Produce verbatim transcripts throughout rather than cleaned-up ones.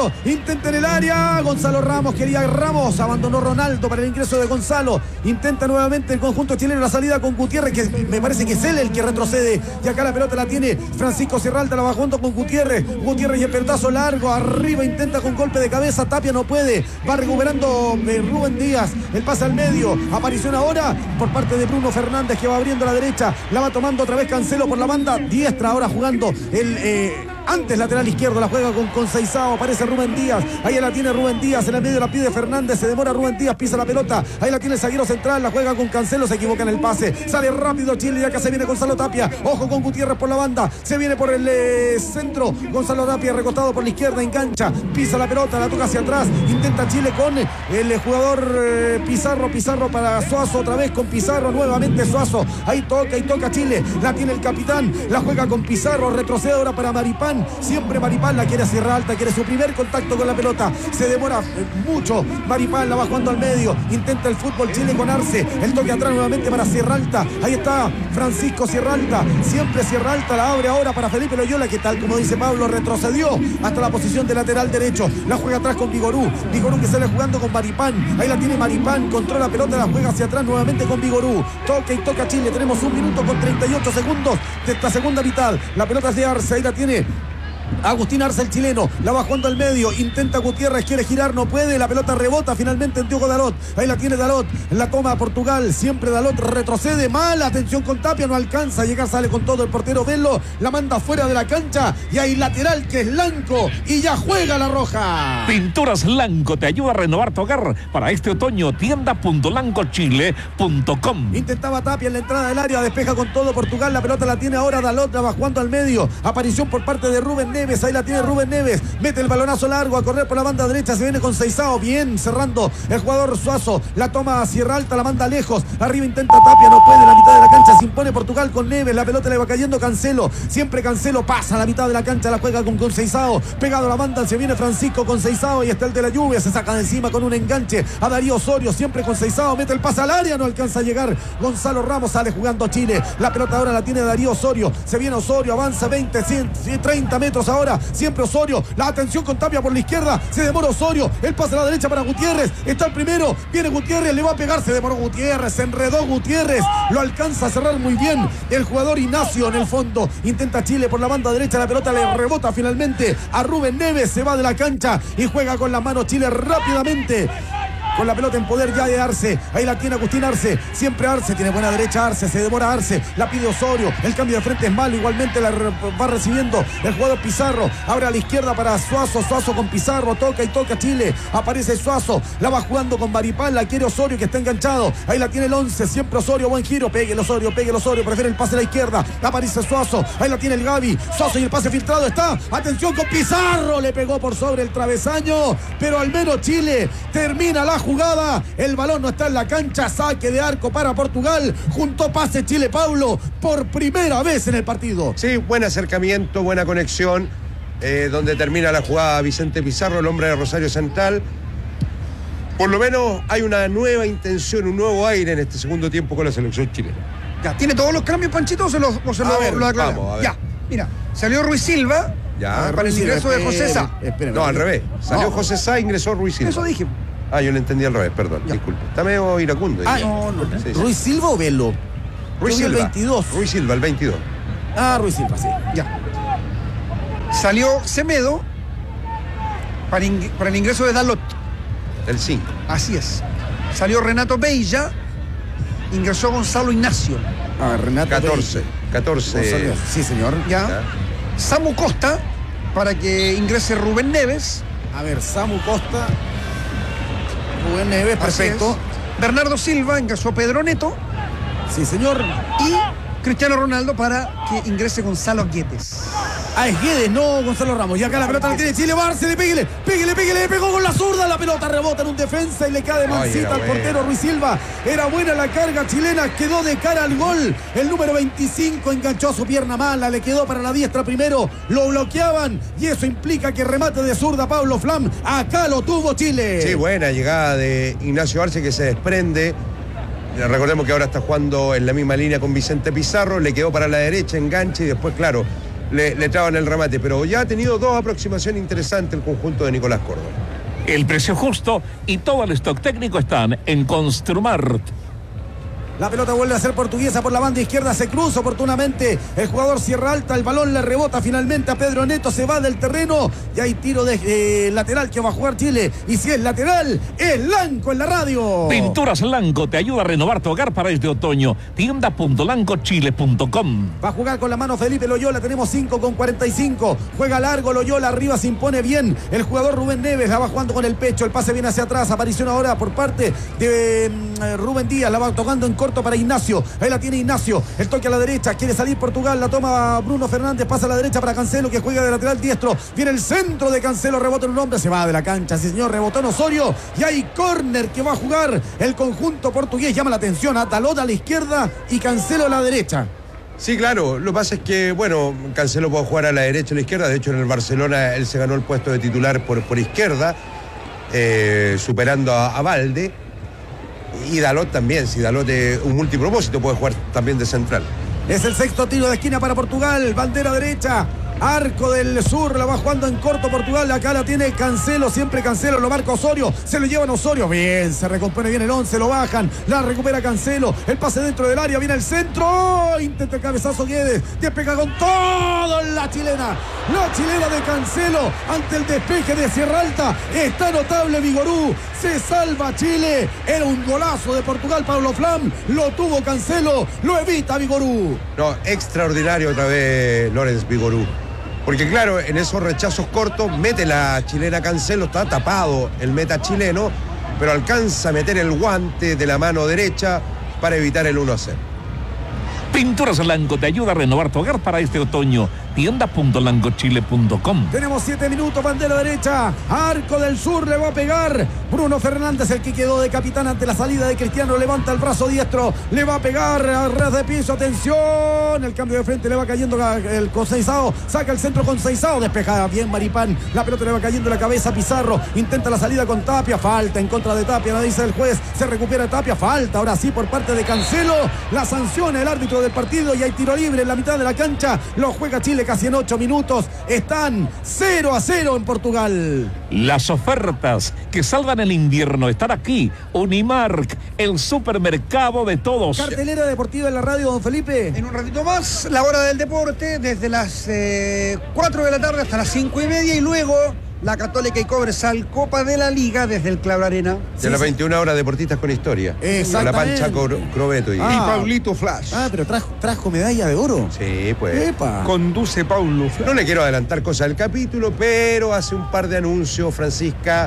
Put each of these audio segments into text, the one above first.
centro, intenta en el área, Gonzalo Ramos, quería Ramos, abandonó Ronaldo para el ingreso de Gonzalo, intenta nuevamente el conjunto chileno la salida con Gutiérrez, que me parece que es él el que retrocede, y acá la pelota la tiene Francisco Sierralta, la va junto con Gutiérrez, Gutiérrez y el pelotazo largo, arriba intenta con golpe de cabeza, Tapia no puede, va recuperando eh, Rubén Díaz, el pase al medio, aparición ahora por parte de Bruno Fernández, que va abriendo a la derecha, la va tomando otra vez Cancelo por la banda diestra, ahora jugando el... Eh, antes lateral izquierdo, la juega con Conceizao, aparece Rubén Díaz, ahí la tiene Rubén Díaz, en el medio la pide Fernández, se demora Rubén Díaz, pisa la pelota, ahí la tiene el zaguero central, la juega con Cancelo, se equivoca en el pase, sale rápido Chile, y acá se viene Gonzalo Tapia, ojo con Gutiérrez por la banda, se viene por el eh, centro, Gonzalo Tapia recostado por la izquierda, engancha, pisa la pelota, la toca hacia atrás, intenta Chile con el eh, jugador eh, Pizarro, Pizarro para Suazo, otra vez con Pizarro, nuevamente Suazo, ahí toca y toca Chile, la tiene el capitán, la juega con Pizarro, retrocede ahora para Maripán, siempre Maripán la quiere Sierra Alta, quiere su primer contacto con la pelota, se demora mucho, Maripán la va jugando al medio, intenta el fútbol Chile con Arce, el toque atrás nuevamente para Sierra Alta, ahí está Francisco Sierra Alta, siempre Sierra Alta, la abre ahora para Felipe Loyola, que tal como dice Pablo, retrocedió hasta la posición de lateral derecho, la juega atrás con Vigorú, Vigorú que sale jugando con Maripán, ahí la tiene Maripán, controla la pelota, la juega hacia atrás nuevamente con Vigorú, toca y toca Chile, tenemos un minuto con treinta y ocho segundos de esta segunda mitad, la pelota es de Arce, ahí la tiene Agustín Arce, el chileno, la va jugando al medio, intenta Gutiérrez, quiere girar, no puede, la pelota rebota finalmente en Diogo Dalot, ahí la tiene Dalot, la toma Portugal, siempre Dalot retrocede mal, atención con Tapia, no alcanza a llegar, sale con todo el portero Velo, la manda fuera de la cancha y hay lateral que es Lanco y ya juega la roja. Pinturas Lanco te ayuda a renovar tu hogar para este otoño, tienda punto lanco chile punto com. Intentaba Tapia en la entrada del área, despeja con todo Portugal, la pelota la tiene ahora Dalot, la va jugando al medio, aparición por parte de Rubén Neves, ahí la tiene Rubén Neves, mete el balonazo largo a correr por la banda derecha, se viene con Seizao, bien cerrando el jugador Suazo, la toma a Sierra Alta, la manda lejos, arriba intenta Tapia, no puede, la mitad de la cancha se impone Portugal con Neves, la pelota le va cayendo Cancelo, siempre Cancelo pasa a la mitad de la cancha, la juega con Seizao, pegado a la banda, se viene Francisco con Seizao y está el de la lluvia, se saca de encima con un enganche a Darío Osorio, siempre con Seizao, mete el pase al área, no alcanza a llegar Gonzalo Ramos, sale jugando Chile, la pelota ahora la tiene Darío Osorio, se viene Osorio, avanza veinte, cien, treinta metros ahora, siempre Osorio, la atención con Tapia por la izquierda, se demora Osorio, el pase a la derecha para Gutiérrez, está el primero, viene Gutiérrez, le va a pegar, se demoró Gutiérrez, se enredó Gutiérrez, lo alcanza a cerrar muy bien el jugador Ignacio en el fondo, intenta Chile por la banda derecha, la pelota le rebota finalmente a Rubén Neves, se va de la cancha y juega con las manos Chile rápidamente. Con la pelota en poder ya de Arce, ahí la tiene Agustín Arce, siempre Arce, tiene buena derecha Arce, se demora Arce, la pide Osorio, el cambio de frente es malo, igualmente la va recibiendo el jugador Pizarro, abre a la izquierda para Suazo, Suazo con Pizarro, toca y toca Chile, aparece Suazo, la va jugando con Maripán, la quiere Osorio que está enganchado, ahí la tiene el once, siempre Osorio, buen giro, pegue el Osorio, pegue el Osorio, prefiere el pase a la izquierda, aparece Suazo, ahí la tiene el Gavi, Suazo y el pase filtrado está, atención con Pizarro, le pegó por sobre el travesaño, pero al menos Chile termina la jugada, el balón no está en la cancha, saque de arco para Portugal, junto pase Chile Paulo por primera vez en el partido. Sí, buen acercamiento, buena conexión, eh, donde termina la jugada Vicente Pizarro, el hombre de Rosario Central. Por lo menos hay una nueva intención, un nuevo aire en este segundo tiempo con la selección chilena. Ya, ¿tiene todos los cambios, Panchito, o se los, o se lo, ver, lo aclaramos? vamos, a ver. Ya, mira, salió Ruiz Silva ya, para el ingreso de José Sá. No, al revés. Salió No. José Sá, ingresó Ruiz Silva. Eso dije. Ah, yo lo entendí al revés, perdón, Ya. disculpe. Está medio iracundo. Ah, ya. no, no. Sí, sí. ¿Ruiz Silva o Velo? Ruiz Yo vi Silva. el veintidós. Ruiz Silva, el veintidós. Ah, Ruiz Silva, sí. Ya. Salió Semedo para, ing- para el ingreso de Dalot. El cinco. Así es. Salió Renato Beilla, ingresó Gonzalo Ignacio. Ah, Renato catorce. Beilla. catorce. Gonzalo, sí, señor. Ya. Ya. Samu Costa para que ingrese Rubén Neves. A ver, Samu Costa, Rubén Neves, Así perfecto. es. Bernardo Silva, ingresó Pedro Neto. Sí, señor. Y Cristiano Ronaldo para que ingrese Gonzalo Guedes. Ah, es Guedes, no Gonzalo Ramos. Y acá la pelota la tiene Chile, Barce, pégale, pégale, pégale, le pegó con la zurda, la pelota rebota en un defensa y le cae de mancita Ay, al era portero bueno. Ruiz Silva. Era buena la carga chilena, quedó de cara al gol. El número veinticinco enganchó su pierna mala, le quedó para la diestra primero, lo bloqueaban y eso implica que remate de zurda Pablo Flam. Acá lo tuvo Chile. Sí, buena llegada de Ignacio Arce que se desprende. Recordemos que ahora está jugando en la misma línea con Vicente Pizarro, le quedó para la derecha, enganche y después, claro, le, le traban el remate, pero ya ha tenido dos aproximaciones interesantes el conjunto de Nicolás Córdoba. El precio justo y todo el stock técnico están en Construmart. La pelota vuelve a ser portuguesa por la banda izquierda, se cruza oportunamente el jugador Sierra Alta, el balón le rebota finalmente a Pedro Neto, se va del terreno y hay tiro de eh, lateral que va a jugar Chile, y si es lateral, es Lanco en la radio. Pinturas Lanco te ayuda a renovar tu hogar para este otoño. tienda punto lanco chile punto com. Va a jugar con la mano Felipe Loyola, tenemos cinco con cuarenta y cinco, juega largo Loyola, arriba se impone bien el jugador Rubén Neves, la va jugando con el pecho, el pase viene hacia atrás, aparición ahora por parte de eh, Rubén Díaz, la va tocando en corto para Ignacio, ahí la tiene Ignacio, el toque a la derecha, quiere salir Portugal, la toma Bruno Fernández, pasa a la derecha para Cancelo que juega de lateral diestro, viene el centro de Cancelo, rebota en un hombre, se va de la cancha, sí señor, rebotó en Osorio y hay córner que va a jugar el conjunto portugués, llama la atención, Atalota a la izquierda y Cancelo a la derecha. Sí, claro, lo que pasa es que, bueno, Cancelo puede jugar a la derecha o a la izquierda, de hecho en el Barcelona él se ganó el puesto de titular por, por izquierda, eh, superando a, a Valde. Y Dalot también, si Dalot es un multipropósito puede jugar también de central. Es el sexto tiro de esquina para Portugal, bandera derecha, arco del sur, la va jugando en corto Portugal, acá la tiene Cancelo, siempre Cancelo, lo marca Osorio, se lo llevan Osorio, bien, se recompone bien el once, lo bajan, la recupera Cancelo, el pase dentro del área, viene el centro, intenta el cabezazo Guedes, despega con todo la chilena, la chilena de Cancelo, ante el despeje de Sierra Alta, está notable Vigorú, se salva Chile, era un golazo de Portugal, Pablo Flam, lo tuvo Cancelo, lo evita Vigorú. No, extraordinario otra vez Lorenz Vigorú. Porque claro, en esos rechazos cortos mete la chilena Cancelo, está tapado el meta chileno, pero alcanza a meter el guante de la mano derecha para evitar el uno a cero. Pinturas Lanco te ayuda a renovar tu hogar para este otoño. tienda punto lanco chile punto com. Tenemos siete minutos, bandera derecha, arco del sur, le va a pegar Bruno Fernández, el que quedó de capitán ante la salida de Cristiano, levanta el brazo diestro, le va a pegar a ras de piso, atención, el cambio de frente, le va cayendo el Conceizao, saca el centro Conceizao, despejada bien Maripán, la pelota le va cayendo en la cabeza a Pizarro, intenta la salida con Tapia, falta en contra de Tapia, dice el juez, se recupera Tapia, falta ahora sí por parte de Cancelo, la sanciona el árbitro del partido y hay tiro libre en la mitad de la cancha, lo juega Chile casi en ocho minutos, están cero a cero en Portugal. Las ofertas que salvan el invierno están aquí. Unimark, el supermercado de todos. Cartelera deportiva en la radio, don Felipe. En un ratito más, la hora del deporte, desde las eh, cuatro de la tarde hasta las cinco y media, y luego la Católica y Cobresal, Copa de la Liga desde el Claro Arena. De las veintiuna horas, deportistas con historia. Exactamente. Con la Pancha Cro- Crobeto y, Ah. Y Paulito Flash. Ah, pero trajo, trajo medalla de oro. Sí, pues. Epa. Conduce Paulo Flash. No le quiero adelantar cosas del capítulo, pero hace un par de anuncios, Francisca,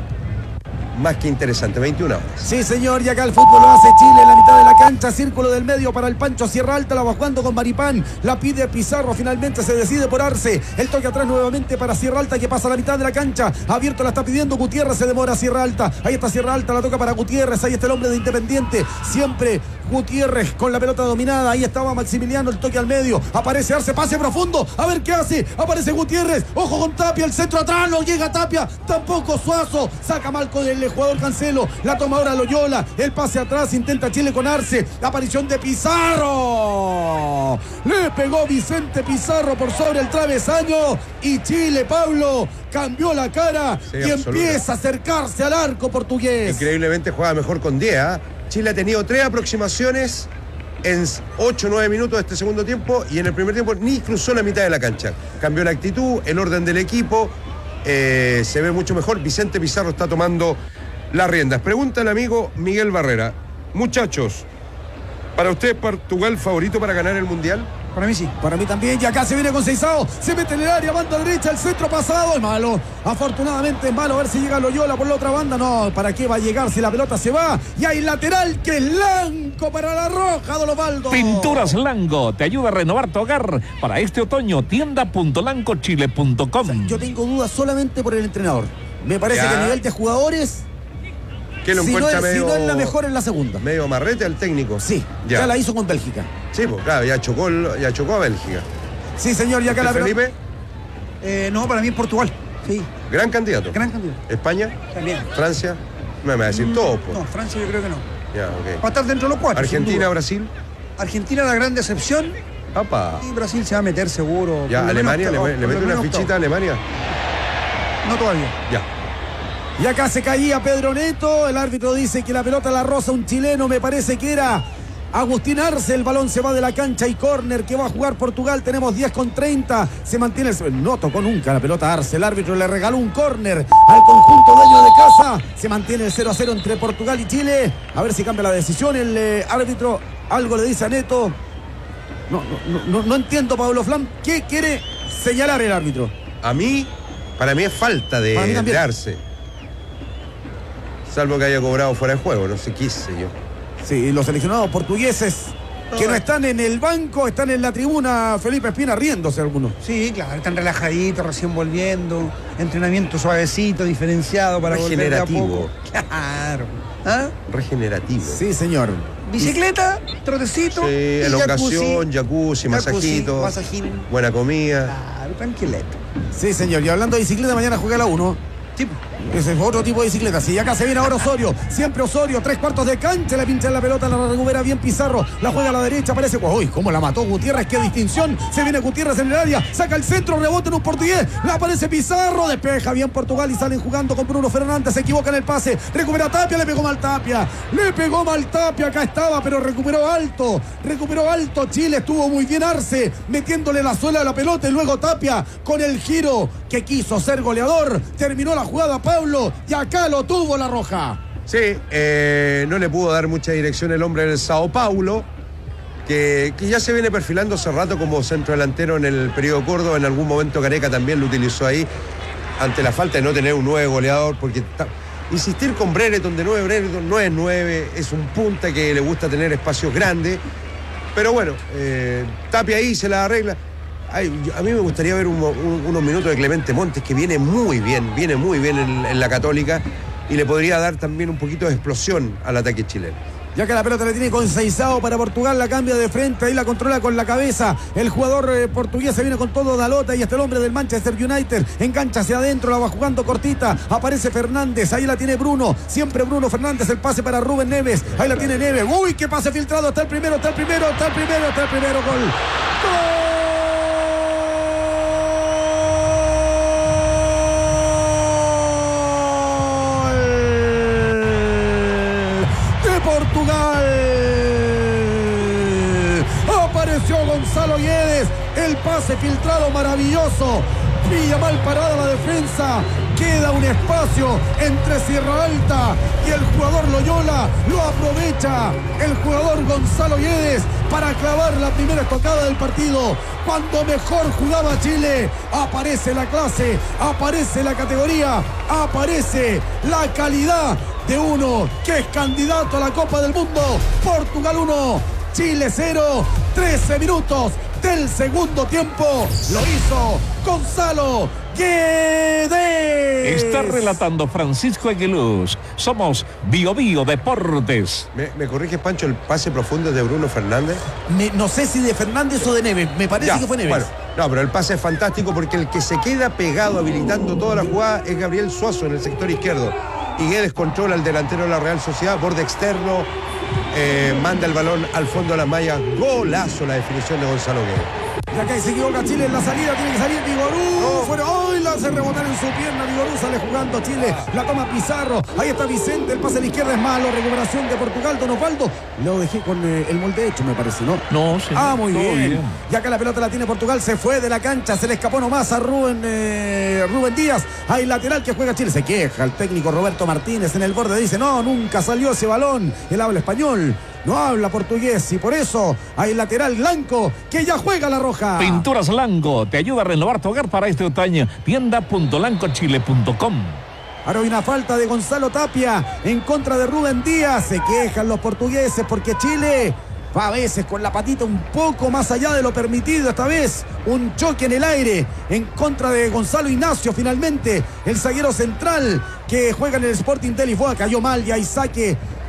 más que interesante, veintiuna horas. Sí, señor, y acá el fútbol lo hace Chile en la mitad de la cancha, círculo del medio para el Pancho Sierra Alta, la va jugando con Maripán, la pide Pizarro, finalmente se decide por Arce, el toque atrás nuevamente para Sierra Alta que pasa a la mitad de la cancha, abierto la está pidiendo Gutiérrez, se demora Sierra Alta, ahí está Sierra Alta, la toca para Gutiérrez, ahí está el hombre de Independiente, siempre Gutiérrez con la pelota dominada, ahí estaba Maximiliano, el toque al medio, aparece Arce, pase profundo, a ver qué hace, aparece Gutiérrez, ojo con Tapia, el centro atrás, no llega Tapia, tampoco Suazo, saca mal con el jugador Cancelo, la toma ahora Loyola, el pase atrás, intenta Chile con Arce, la aparición de Pizarro, le pegó Vicente Pizarro por sobre el travesaño y Chile, Pablo, cambió la cara Sí, y absoluta. empieza a acercarse al arco portugués. Increíblemente juega mejor con diez. ¿eh? Chile ha tenido tres aproximaciones en ocho o nueve minutos de este segundo tiempo y en el primer tiempo ni cruzó la mitad de la cancha. Cambió la actitud, el orden del equipo, eh, se ve mucho mejor. Vicente Pizarro está tomando las riendas. Pregunta el amigo Miguel Barrera. Muchachos, ¿para usted Portugal favorito para ganar el Mundial? Para mí sí. Para mí también, y acá se viene con Seizao, se mete en el área, banda derecha, el centro pasado, es malo, afortunadamente es malo, a ver si llega Loyola por la otra banda, no, ¿para qué va a llegar si la pelota se va? Y hay lateral que es Lanco para la Roja, Don Osvaldo. Pinturas Lanco te ayuda a renovar tu hogar para este otoño. tienda punto lanco chile punto com. Yo tengo dudas solamente por el entrenador, me parece Ya. que a nivel de jugadores, ¿Qué lo si no, encuentra es, si medio, no es la mejor en la segunda. medio amarrete al técnico? Sí, ya. Ya, la hizo con Bélgica. Sí, pues claro, ya chocó, el- ya chocó a Bélgica. Sí, señor, y acá la pelota. Felipe, Eh, no, para mí es Portugal. Sí, gran candidato. gran candidato. España, También. Francia, no me va a decir todo, pues. No, Francia yo creo que no. Ya, ok. Va a estar dentro de los cuatro. sin Argentina, duda. Brasil. Argentina la gran decepción, Apa. Y Brasil se va a meter seguro. Ya, Por lo Alemania, menos, le, por le lo mete una menos fichita a Alemania. No todavía. Ya. Y acá se caía Pedro Neto. El árbitro dice que la pelota la roza un chileno. Me parece que era Agustín Arce. El balón se va de la cancha y córner que va a jugar Portugal. Tenemos diez con treinta. Se mantiene el... No tocó nunca la pelota a Arce. El árbitro le regaló un córner al conjunto dueño de casa. Se mantiene el cero a cero entre Portugal y Chile. A ver si cambia la decisión. El eh, árbitro algo le dice a Neto. No, no, no, no entiendo, Pablo Flam. ¿Qué quiere señalar el árbitro? A mí, para mí es falta de, Para mí también. de Arce. Salvo que haya cobrado fuera de juego, no sé qué sé yo. Sí, los seleccionados portugueses que no están en el banco, están en la tribuna, Felipe Espina, riéndose algunos. Sí, claro, están relajaditos, recién volviendo. Entrenamiento suavecito, diferenciado para volver de a poco. Claro. ¿Ah? Regenerativo. Sí, señor. Bicicleta, trotecito. Sí, y elongación, jacuzzi, masajito, masajín. buena comida. Claro, tranquilito. Sí, señor. Y hablando de bicicleta, mañana juega la uno. Tipo. Ese es otro tipo de bicicleta. Sí, acá se viene ahora Osorio. Siempre Osorio. Tres cuartos de cancha. Le pincha en la pelota. La recupera bien Pizarro. La juega a la derecha. Parece. Uy, cómo la mató Gutiérrez. Qué distinción. Se viene Gutiérrez en el área. Saca el centro. Rebote en un portugués. La aparece Pizarro. Despeja bien Portugal. Y salen jugando con Bruno Fernández. Se equivoca en el pase. Recupera Tapia. Le pegó mal Tapia. Le pegó mal Tapia. Acá estaba, pero recuperó alto. Recuperó alto. Chile estuvo muy bien Arce. Metiéndole la suela de la pelota. Y luego Tapia con el giro que quiso ser goleador. Terminó la jugada Pablo. Y acá lo tuvo la Roja. Sí, eh, no le pudo dar mucha dirección el hombre del Sao Paulo, que, que ya se viene perfilando hace rato como centro delantero en el periodo Córdoba. En algún momento Gareca también lo utilizó ahí, ante la falta de no tener un nueve goleador, porque ta, insistir con Brereton de nueve, Brereton no es nueve, es un punta que le gusta tener espacios grandes, pero bueno, eh, Tapia ahí se la arregla. Ay, a mí me gustaría ver un, un, unos minutos de Clemente Montes, que viene muy bien, viene muy bien en, en la Católica, y le podría dar también un poquito de explosión al ataque chileno. Ya que la pelota le tiene con Seizao para Portugal, la cambia de frente, ahí la controla con la cabeza. El jugador eh, portugués se viene con todo Dalota y hasta el hombre del Manchester United engancha hacia adentro, la va jugando cortita. Aparece Fernández, ahí la tiene Bruno, siempre Bruno Fernández, el pase para Rubén Neves, ahí la tiene Neves. Uy, qué pase filtrado, está el primero, está el primero, está el primero, está el primero, gol. ¡Gol! Portugal. Apareció Gonzalo Guedes. El pase filtrado maravilloso. Pilla mal parada la defensa. Queda un espacio entre Sierra Alta y el jugador Loyola. Lo aprovecha el jugador Gonzalo Guedes para clavar la primera estocada del partido. Cuando mejor jugaba Chile, aparece la clase, aparece la categoría, aparece la calidad de uno que es candidato a la Copa del Mundo. Portugal uno, Chile cero, trece minutos del segundo tiempo. Lo hizo Gonzalo Guedes. Está relatando Francisco Aguiluz. Somos Bio Bio Deportes. ¿Me, me corrige, Pancho, el pase profundo de Bruno Fernández? Me, no sé si de Fernández o de Neves. Me parece Ya, que fue Neves. Bueno, no, pero el pase es fantástico porque el que se queda pegado habilitando toda la jugada es Gabriel Suazo en el sector izquierdo. Y Guedes controla al delantero de la Real Sociedad, borde externo, eh, manda el balón al fondo de la malla. Golazo la definición de Gonzalo Guedes. Y acá se equivoca Chile en la salida, tiene que salir Vigorú. No. Fuera, ¡ay! La hace rebotar en su pierna. Vigorú sale jugando Chile, la toma Pizarro. Ahí está Vicente, el pase a la izquierda es malo. Recuperación de Portugal, Don Osvaldo. Lo dejé con eh, el molde hecho, me parece, ¿no? No, sí. Ah, muy bien. bien. Y acá la pelota la tiene Portugal, se fue de la cancha, se le escapó nomás a Rubén, eh, Rubén Díaz. Hay lateral que juega Chile. Se queja el técnico Roberto Martínez en el borde. Dice, no, nunca salió ese balón. Él habla español. No habla portugués y por eso hay lateral blanco que ya juega la Roja. Pinturas Lanco te ayuda a renovar tu hogar para este otoño. tienda punto lanco chile punto com. Ahora hay una falta de Gonzalo Tapia en contra de Rubén Díaz. Se quejan los portugueses porque Chile va a veces con la patita un poco más allá de lo permitido. Esta vez un choque en el aire en contra de Gonzalo Ignacio. Finalmente el zaguero central que juega en el Sporting de Lisboa cayó mal y hay saque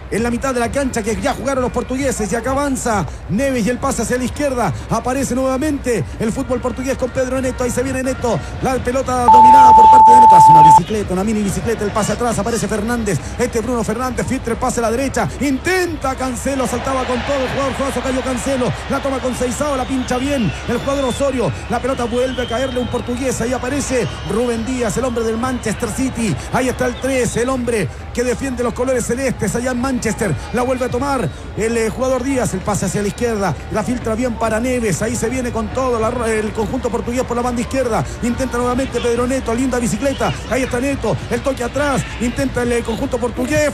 en la mitad de la cancha que ya jugaron los portugueses y acá avanza Neves y el pase hacia la izquierda. Aparece nuevamente el fútbol portugués con Pedro Neto. Ahí se viene Neto. La pelota dominada por parte de Neto. Hace una bicicleta, una mini bicicleta. El pase atrás. Aparece Fernández. Este Bruno Fernández. Filtra el pase a la derecha. Intenta Cancelo. Saltaba con todo el jugador Suazo. Cayó Cancelo. La toma con Seisao. La pincha bien el jugador Osorio. La pelota vuelve a caerle un portugués. Ahí aparece Rubén Díaz, el hombre del Manchester City. Ahí está el tres, el hombre que defiende los colores celestes allá en Manchester. La vuelve a tomar el eh, jugador Díaz. El pase hacia la izquierda. La filtra bien para Neves. Ahí se viene con todo la, el conjunto portugués por la banda izquierda. Intenta nuevamente Pedro Neto. Linda bicicleta. Ahí está Neto. El toque atrás. Intenta el eh, conjunto portugués.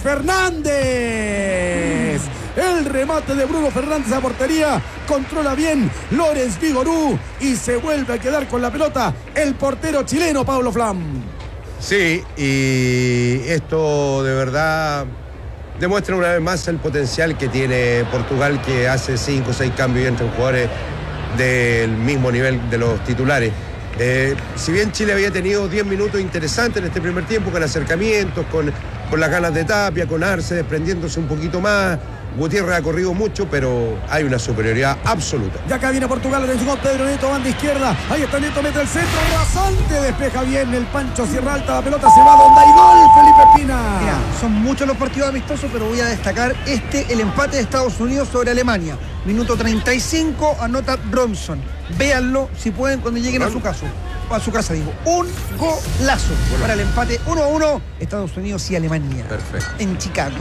Fernández. El remate de Bruno Fernández a portería. Controla bien Lorenz Vigorú. Y se vuelve a quedar con la pelota el portero chileno Paulo Flam. Sí, y esto de verdad demuestra una vez más el potencial que tiene Portugal, que hace cinco o seis cambios y entran jugadores del mismo nivel de los titulares. Eh, si bien Chile había tenido diez minutos interesantes en este primer tiempo, con acercamientos, con, con las ganas de Tapia, con Arce desprendiéndose un poquito más, Gutiérrez ha corrido mucho, pero hay una superioridad absoluta. Y acá viene Portugal, atención, Pedro Neto, banda izquierda. Ahí está Neto, mete el centro, rasante, despeja bien el Pancho Sierra Alta, la pelota se va donde hay gol, Felipe Espina. Mira, son muchos los partidos amistosos, pero voy a destacar este, el empate de Estados Unidos sobre Alemania. Minuto treinta y cinco, anota Bronson. Véanlo si pueden cuando lleguen a su casa. A su casa, digo. Un golazo bueno. para el empate uno a uno, Estados Unidos y Alemania. Perfecto. En Chicago.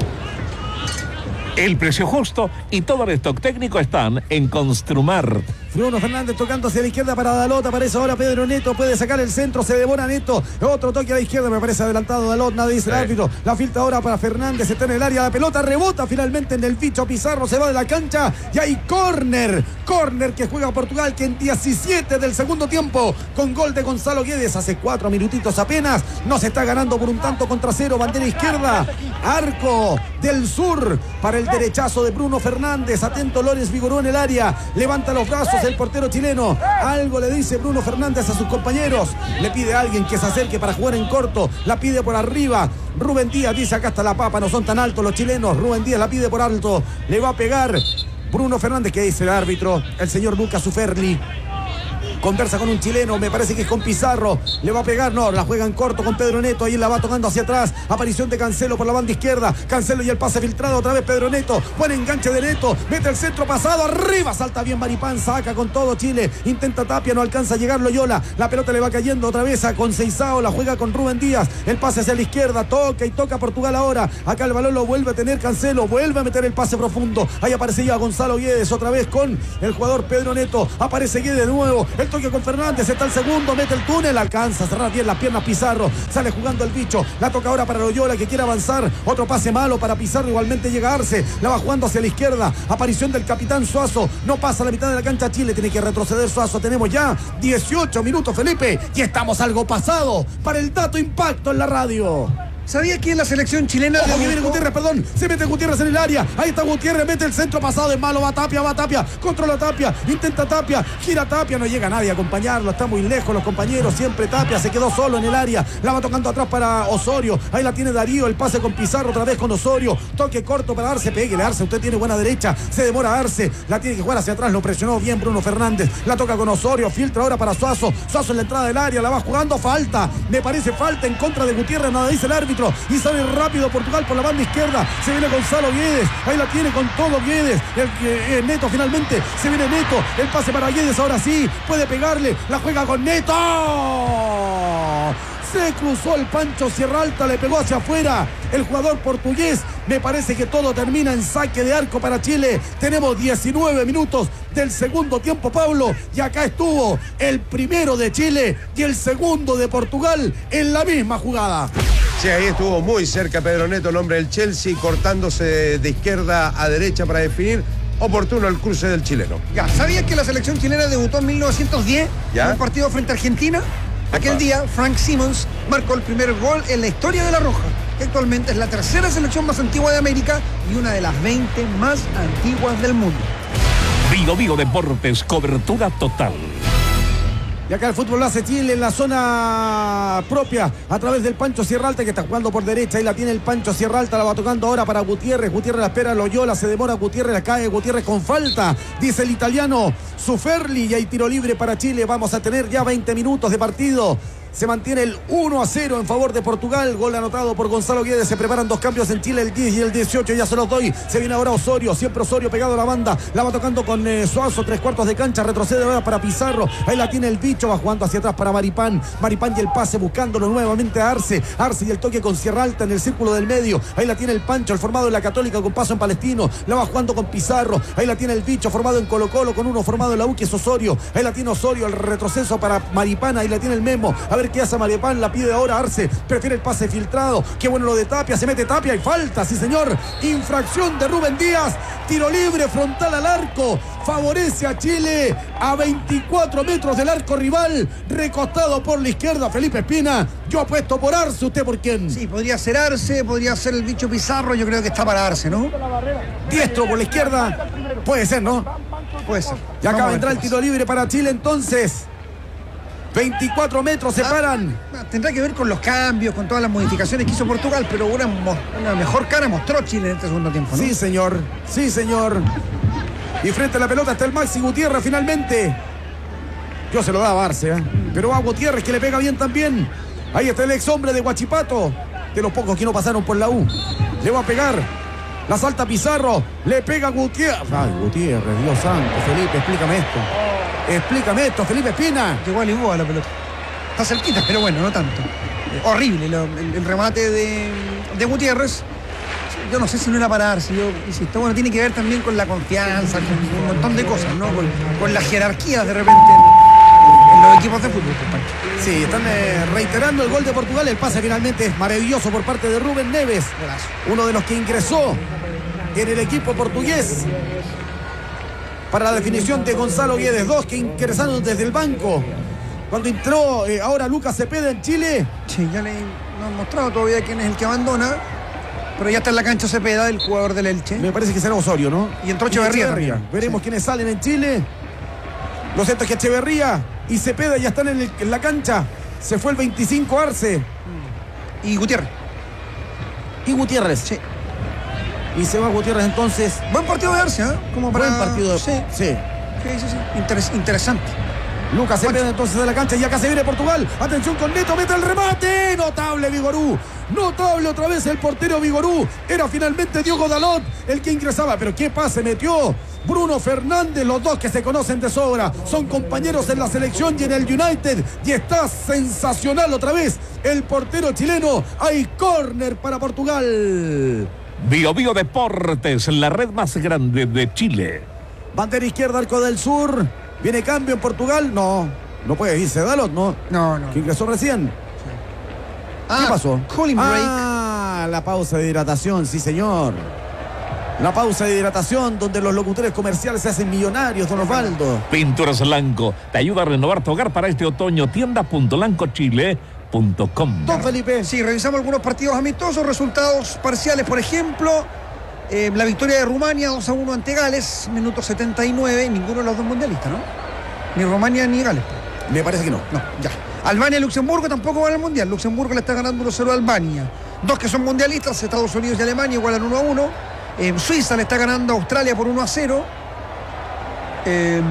El precio justo y todo el stock técnico están en Construmart. Bruno Fernández tocando hacia la izquierda para Dalot. Aparece ahora Pedro Neto. Puede sacar el centro. Se devora Neto. Otro toque a la izquierda. Me parece adelantado Dalot. Nada dice el árbitro. La filtra ahora para Fernández. Está en el área. La pelota rebota finalmente en el bicho Pizarro. Se va de la cancha. Y hay córner. Córner que juega Portugal. Que en diecisiete del segundo tiempo. Con gol de Gonzalo Guedes. Hace cuatro minutitos apenas. Nos está ganando por un tanto contra cero. Bandera izquierda. Arco del sur. Para el derechazo de Bruno Fernández. Atento Lorenz Vigorú en el área. Levanta los brazos el portero chileno. Algo le dice Bruno Fernández a sus compañeros. Le pide a alguien que se acerque para jugar en corto. La pide por arriba. Rubén Díaz dice: acá está la papa, no son tan altos los chilenos. Rubén Díaz la pide por alto. Le va a pegar Bruno Fernández. ¿Qué dice el árbitro? El señor Lucas Uferli. Conversa con un chileno, me parece que es con Pizarro. Le va a pegar, no, la juega en corto con Pedro Neto. Ahí la va tocando hacia atrás. Aparición de Cancelo por la banda izquierda. Cancelo y el pase filtrado, otra vez Pedro Neto. Buen enganche de Neto. Mete el centro pasado, arriba. Salta bien Maripán, saca con todo Chile. Intenta Tapia, no alcanza a llegar Loyola. La pelota le va cayendo otra vez a Conceição. La juega con Rubén Díaz. El pase hacia la izquierda, toca y toca Portugal ahora. Acá el balón lo vuelve a tener Cancelo. Vuelve a meter el pase profundo. Ahí aparece ya Gonzalo Guedes otra vez con el jugador Pedro Neto. Aparece Guedes de nuevo. El toque con Fernández. Está el segundo, mete el túnel, alcanza a cerrar bien las piernas Pizarro, sale jugando el bicho, la toca ahora para Loyola que quiere avanzar, otro pase malo para Pizarro, igualmente llega a Arce, la va jugando hacia la izquierda, aparición del capitán Suazo, no pasa a la mitad de la cancha Chile, tiene que retroceder Suazo, tenemos ya dieciocho minutos Felipe, y estamos algo pasado para el dato impacto en la radio. ¿Sabía que en la selección chilena... Ojo, que viene Gutiérrez, perdón. Se mete Gutiérrez en el área. Ahí está Gutiérrez, mete el centro pasado de malo. Va Tapia, va Tapia. Controla Tapia. Intenta Tapia. Gira Tapia. No llega nadie a acompañarlo. Está muy lejos los compañeros. Siempre Tapia. Se quedó solo en el área. La va tocando atrás para Osorio. Ahí la tiene Darío. El pase con Pizarro otra vez con Osorio. Toque corto para Arce. Péguele Arce. Usted tiene buena derecha. Se demora Arce. La tiene que jugar hacia atrás. Lo presionó bien Bruno Fernández. La toca con Osorio. Filtra ahora para Suazo. Suazo en la entrada del área. La va jugando. Falta. Me parece falta en contra de Gutiérrez. Nada dice el árbitro. Y sale rápido Portugal por la banda izquierda. Se viene Gonzalo Guedes. Ahí la tiene con todo Guedes. El, eh, eh, Neto finalmente. Se viene Neto. El pase para Guedes. Ahora sí. Puede pegarle. La juega con Neto. Se cruzó el Pancho Sierra Alta. Le pegó hacia afuera el jugador portugués. Me parece que todo termina en saque de arco para Chile. Tenemos diecinueve minutos del segundo tiempo, Pablo. Y acá estuvo el primero de Chile y el segundo de Portugal en la misma jugada. Sí, ahí estuvo muy cerca Pedro Neto, el hombre del Chelsea, cortándose de izquierda a derecha para definir. Oportuno el cruce del chileno. Ya, ¿sabías que la selección chilena debutó en mil novecientos diez ¿Ya? en un partido frente a Argentina? Aquel día, Frank Simmons marcó el primer gol en la historia de La Roja, que actualmente es la tercera selección más antigua de América y una de las veinte más antiguas del mundo. Vigo Vigo Deportes, cobertura total. Y acá el fútbol lo hace Chile en la zona propia a través del Pancho Sierralta, que está jugando por derecha. Ahí la tiene el Pancho Sierralta, la va tocando ahora para Gutiérrez. Gutiérrez la espera, Loyola, se demora Gutiérrez, la cae Gutiérrez con falta, dice el italiano Suferli, y hay tiro libre para Chile. Vamos a tener ya veinte minutos de partido. Se mantiene el uno a cero en favor de Portugal. Gol anotado por Gonzalo Guedes. Se preparan dos cambios en Chile, el diez y el dieciocho. Ya se los doy. Se viene ahora Osorio. Siempre Osorio pegado a la banda. La va tocando con eh, Suazo. Tres cuartos de cancha. Retrocede ahora para Pizarro. Ahí la tiene el bicho. Va jugando hacia atrás para Maripán. Maripán y el pase buscándolo nuevamente a Arce. Arce y el toque con Sierra Alta en el círculo del medio. Ahí la tiene el Pancho, el formado en la Católica con paso en Palestino. La va jugando con Pizarro. Ahí la tiene el bicho, formado en Colo Colo con uno formado en la U, que es Osorio. Ahí la tiene Osorio. El retroceso para Maripán. Ahí la tiene el Memo. A ver qué hace Maripán. La pide ahora Arce, prefiere el pase filtrado. Qué bueno lo de Tapia, se mete Tapia y falta, sí señor. Infracción de Rubén Díaz, tiro libre frontal al arco, favorece a Chile a veinticuatro metros del arco rival, recostado por la izquierda Felipe Espina. Yo apuesto por Arce, ¿usted por quién? Sí, podría ser Arce, podría ser el bicho Pizarro, yo creo que está para Arce, ¿no? Diestro por la izquierda, puede ser, ¿no? Puede ser. Y acaba de entrar el tiro libre para Chile entonces. veinticuatro metros separan. Ah, tendrá que ver con los cambios, con todas las modificaciones que hizo Portugal, pero una, una mejor cara mostró Chile en este segundo tiempo, ¿no? Sí, señor. Sí, señor. Y frente a la pelota está el Maxi Gutiérrez finalmente. Yo se lo daba a Arce, ¿eh? Pero va Gutiérrez, que le pega bien también. Ahí está el ex hombre de Huachipato, de los pocos que no pasaron por la U. Le va a pegar. La salta Pizarro. Le pega Gutiérrez. Ay, Gutiérrez, Dios santo. Felipe, explícame esto. Explícame esto, Felipe Espina. Llegó a Lisboa la pelota. Está cerquita, pero bueno, no tanto. Eh, horrible lo, el, el remate de, de Gutiérrez. Yo no sé si no era para Arce, yo insisto. Bueno, tiene que ver también con la confianza, con un montón de cosas, ¿no? Con, con las jerarquías de repente en, en los equipos de fútbol, Pancho. Sí, están eh, reiterando el gol de Portugal. El pase finalmente es maravilloso por parte de Rubén Neves, uno de los que ingresó en el equipo portugués para la definición de Gonzalo Guedes. Dos que ingresaron desde el banco cuando entró eh, ahora Lucas Cepeda en Chile. Sí, ya le no han mostrado todavía quién es el que abandona, pero ya está en la cancha Cepeda, el jugador del Elche. Me parece que será Osorio, ¿no? Y entró Echeverría. Echeverría. Veremos sí. quiénes salen en Chile. Lo cierto es que Echeverría y Cepeda ya están en, el, en la cancha. Se fue el veinticinco Arce. Y Gutiérrez. Y Gutiérrez. Sí. Y se va Gutiérrez entonces. Buen partido de Arce, ¿eh? Como para... Buen partido de... Sí. Sí. Sí, sí, sí. Interes... Interesante. Lucas Cepeda entonces de la cancha y acá se viene Portugal. Atención con Neto, mete el remate. Notable Vigorú. Notable otra vez el portero Vigorú. Era finalmente Diogo Dalot el que ingresaba. Pero qué pase metió Bruno Fernández. Los dos que se conocen de sobra. Son compañeros en la selección y en el United. Y está sensacional otra vez el portero chileno. Hay córner para Portugal. Bio Bio Deportes, la red más grande de Chile. Bandera izquierda, arco del sur. ¿Viene cambio en Portugal? No, no puede irse Dalot, ¿no? No, no. Que ingresó recién. Sí. Ah, ¿qué pasó? Cooling break. Ah, la pausa de hidratación, sí señor. La pausa de hidratación donde los locutores comerciales se hacen millonarios, don Osvaldo. Pinturas Lanco, te ayuda a renovar tu hogar para este otoño. tienda punto lanco chile punto com. Don Felipe. Sí, revisamos algunos partidos amistosos, resultados parciales, por ejemplo. Eh, la victoria de Rumania dos a uno ante Gales, minuto setenta y nueve, ninguno de los dos mundialistas, ¿no? Ni Rumania ni Gales. Me parece que no. No, ya. Albania y Luxemburgo tampoco van al mundial. Luxemburgo le está ganando uno cero a Albania. Dos que son mundialistas, Estados Unidos y Alemania, igualan uno a uno. Eh, Suiza le está ganando a Australia por uno a cero. Eh,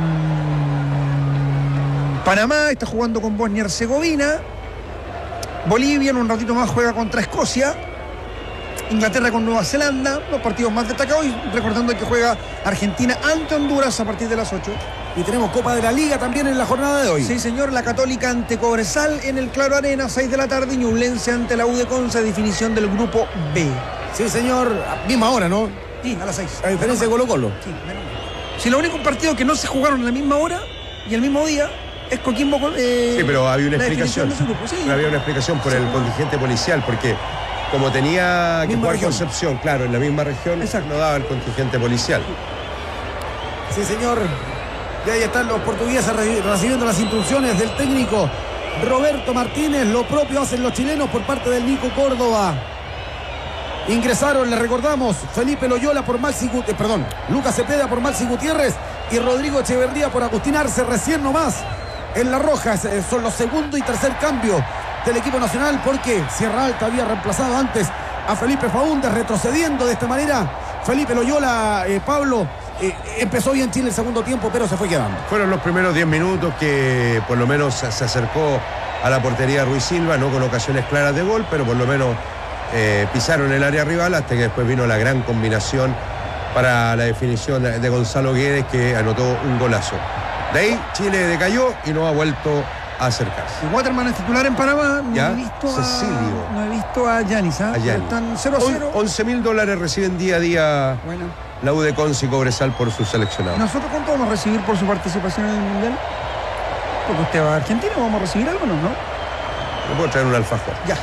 Panamá está jugando con Bosnia y Herzegovina. Bolivia en un ratito más juega contra Escocia. Inglaterra con Nueva Zelanda, los partidos más destacados, y recordando que juega Argentina ante Honduras a partir de las ocho. Y tenemos Copa de la Liga también en la jornada de hoy. Sí, señor, la Católica ante Cobresal en el Claro Arena, seis de la tarde, y Ñublense ante la U de Conce, definición del grupo B. Sí, señor, a misma hora, ¿no? Sí, a las seis. A diferencia de Colo Colo. Sí, menos mal. Si lo único partido que no se jugaron a la misma hora y el mismo día es Coquimbo. Eh, sí, pero había una explicación. De grupo. Sí. Pero había una explicación por sí. el contingente policial, porque como tenía que jugar Concepción, claro, en la misma región, exacto, no daba el contingente policial. Sí, señor. Y ahí están los portugueses recibiendo las instrucciones del técnico Roberto Martínez. Lo propio hacen los chilenos por parte del Nico Córdoba. Ingresaron, le recordamos, Felipe Loyola por Maxi Gutiérrez, perdón, Lucas Cepeda por Maxi Gutiérrez y Rodrigo Echeverría por Agustín Arce. Recién nomás en la roja. Son los segundo y tercer cambio del equipo nacional, porque Sierra Alta había reemplazado antes a Felipe Faúndez, retrocediendo de esta manera. Felipe Loyola, eh, Pablo, eh, empezó bien Chile el segundo tiempo, pero se fue quedando. Fueron los primeros diez minutos que por lo menos se acercó a la portería Ruiz Silva, no con ocasiones claras de gol, pero por lo menos eh, pisaron el área rival, hasta que después vino la gran combinación para la definición de Gonzalo Guedes, que anotó un golazo. De ahí Chile decayó y no ha vuelto a acercarse. El Waterman es titular en Panamá. No ¿Ya? he visto a Cecilio. No he visto a Yanis. ¿eh? A Yanis. Están cero a cero. once mil dólares reciben día a día Bueno. la U de Conce y Cobresal por sus seleccionados. ¿Nosotros cuánto vamos a recibir por su participación en el Mundial? Porque usted va a Argentina, ¿vamos a recibir algo, no? ¿No? Me puedo traer un alfajor. Ya.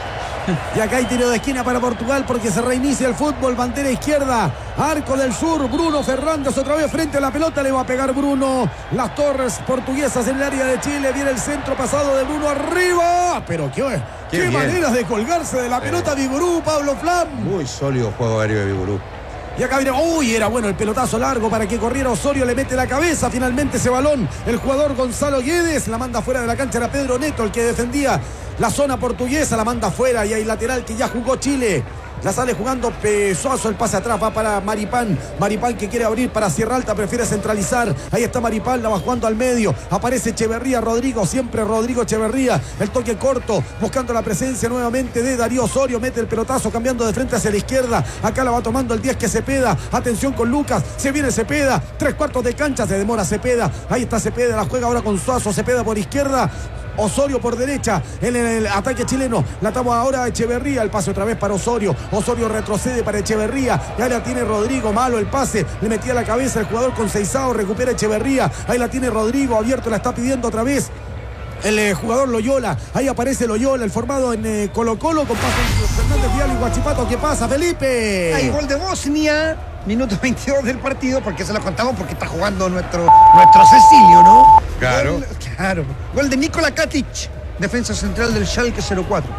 Y acá hay tiro de esquina para Portugal, porque se reinicia el fútbol. Bandera izquierda, arco del sur. Bruno Fernández otra vez frente a la pelota. Le va a pegar Bruno. Las torres portuguesas en el área de Chile. Viene el centro pasado de Bruno arriba. Pero qué, qué, qué maneras de colgarse de la pelota, eh. Vigurú, Pablo Flam. Muy sólido juego aéreo de Vigurú. Y acá viene, uy, era bueno el pelotazo largo para que corriera Osorio, le mete la cabeza, finalmente ese balón, el jugador Gonzalo Guedes, la manda fuera de la cancha, era Pedro Neto el que defendía la zona portuguesa, la manda fuera y hay lateral que ya jugó Chile. La sale jugando Suazo, el pase atrás va para Maripán. Maripán que quiere abrir para Sierra Alta, prefiere centralizar. Ahí está Maripán, la va jugando al medio. Aparece Echeverría, Rodrigo, siempre Rodrigo Echeverría. El toque corto, buscando la presencia nuevamente de Darío Osorio. Mete el pelotazo, cambiando de frente hacia la izquierda. Acá la va tomando el diez que Cepeda. Atención con Lucas, se viene Cepeda. Tres cuartos de cancha, se demora Cepeda. Ahí está Cepeda, la juega ahora con Suazo. Cepeda por izquierda. Osorio por derecha en el ataque chileno. La toma ahora Echeverría. El pase otra vez para Osorio. Osorio retrocede para Echeverría. Y ahí la tiene Rodrigo. Malo el pase. Le metía la cabeza el jugador con Seisao. Recupera Echeverría. Ahí la tiene Rodrigo. Abierto. La está pidiendo otra vez el eh, jugador Loyola. Ahí aparece Loyola, el formado en eh, Colo Colo. Con paso de Fernández Vial y Guachipato. ¿Qué pasa, Felipe? Hay gol de Bosnia. Minuto veintidós del partido, porque se lo contamos porque está jugando nuestro, nuestro Cecilio, ¿no? Claro. Gol, claro. Gol de Nikola Katic, defensa central del Schalke cero cuatro.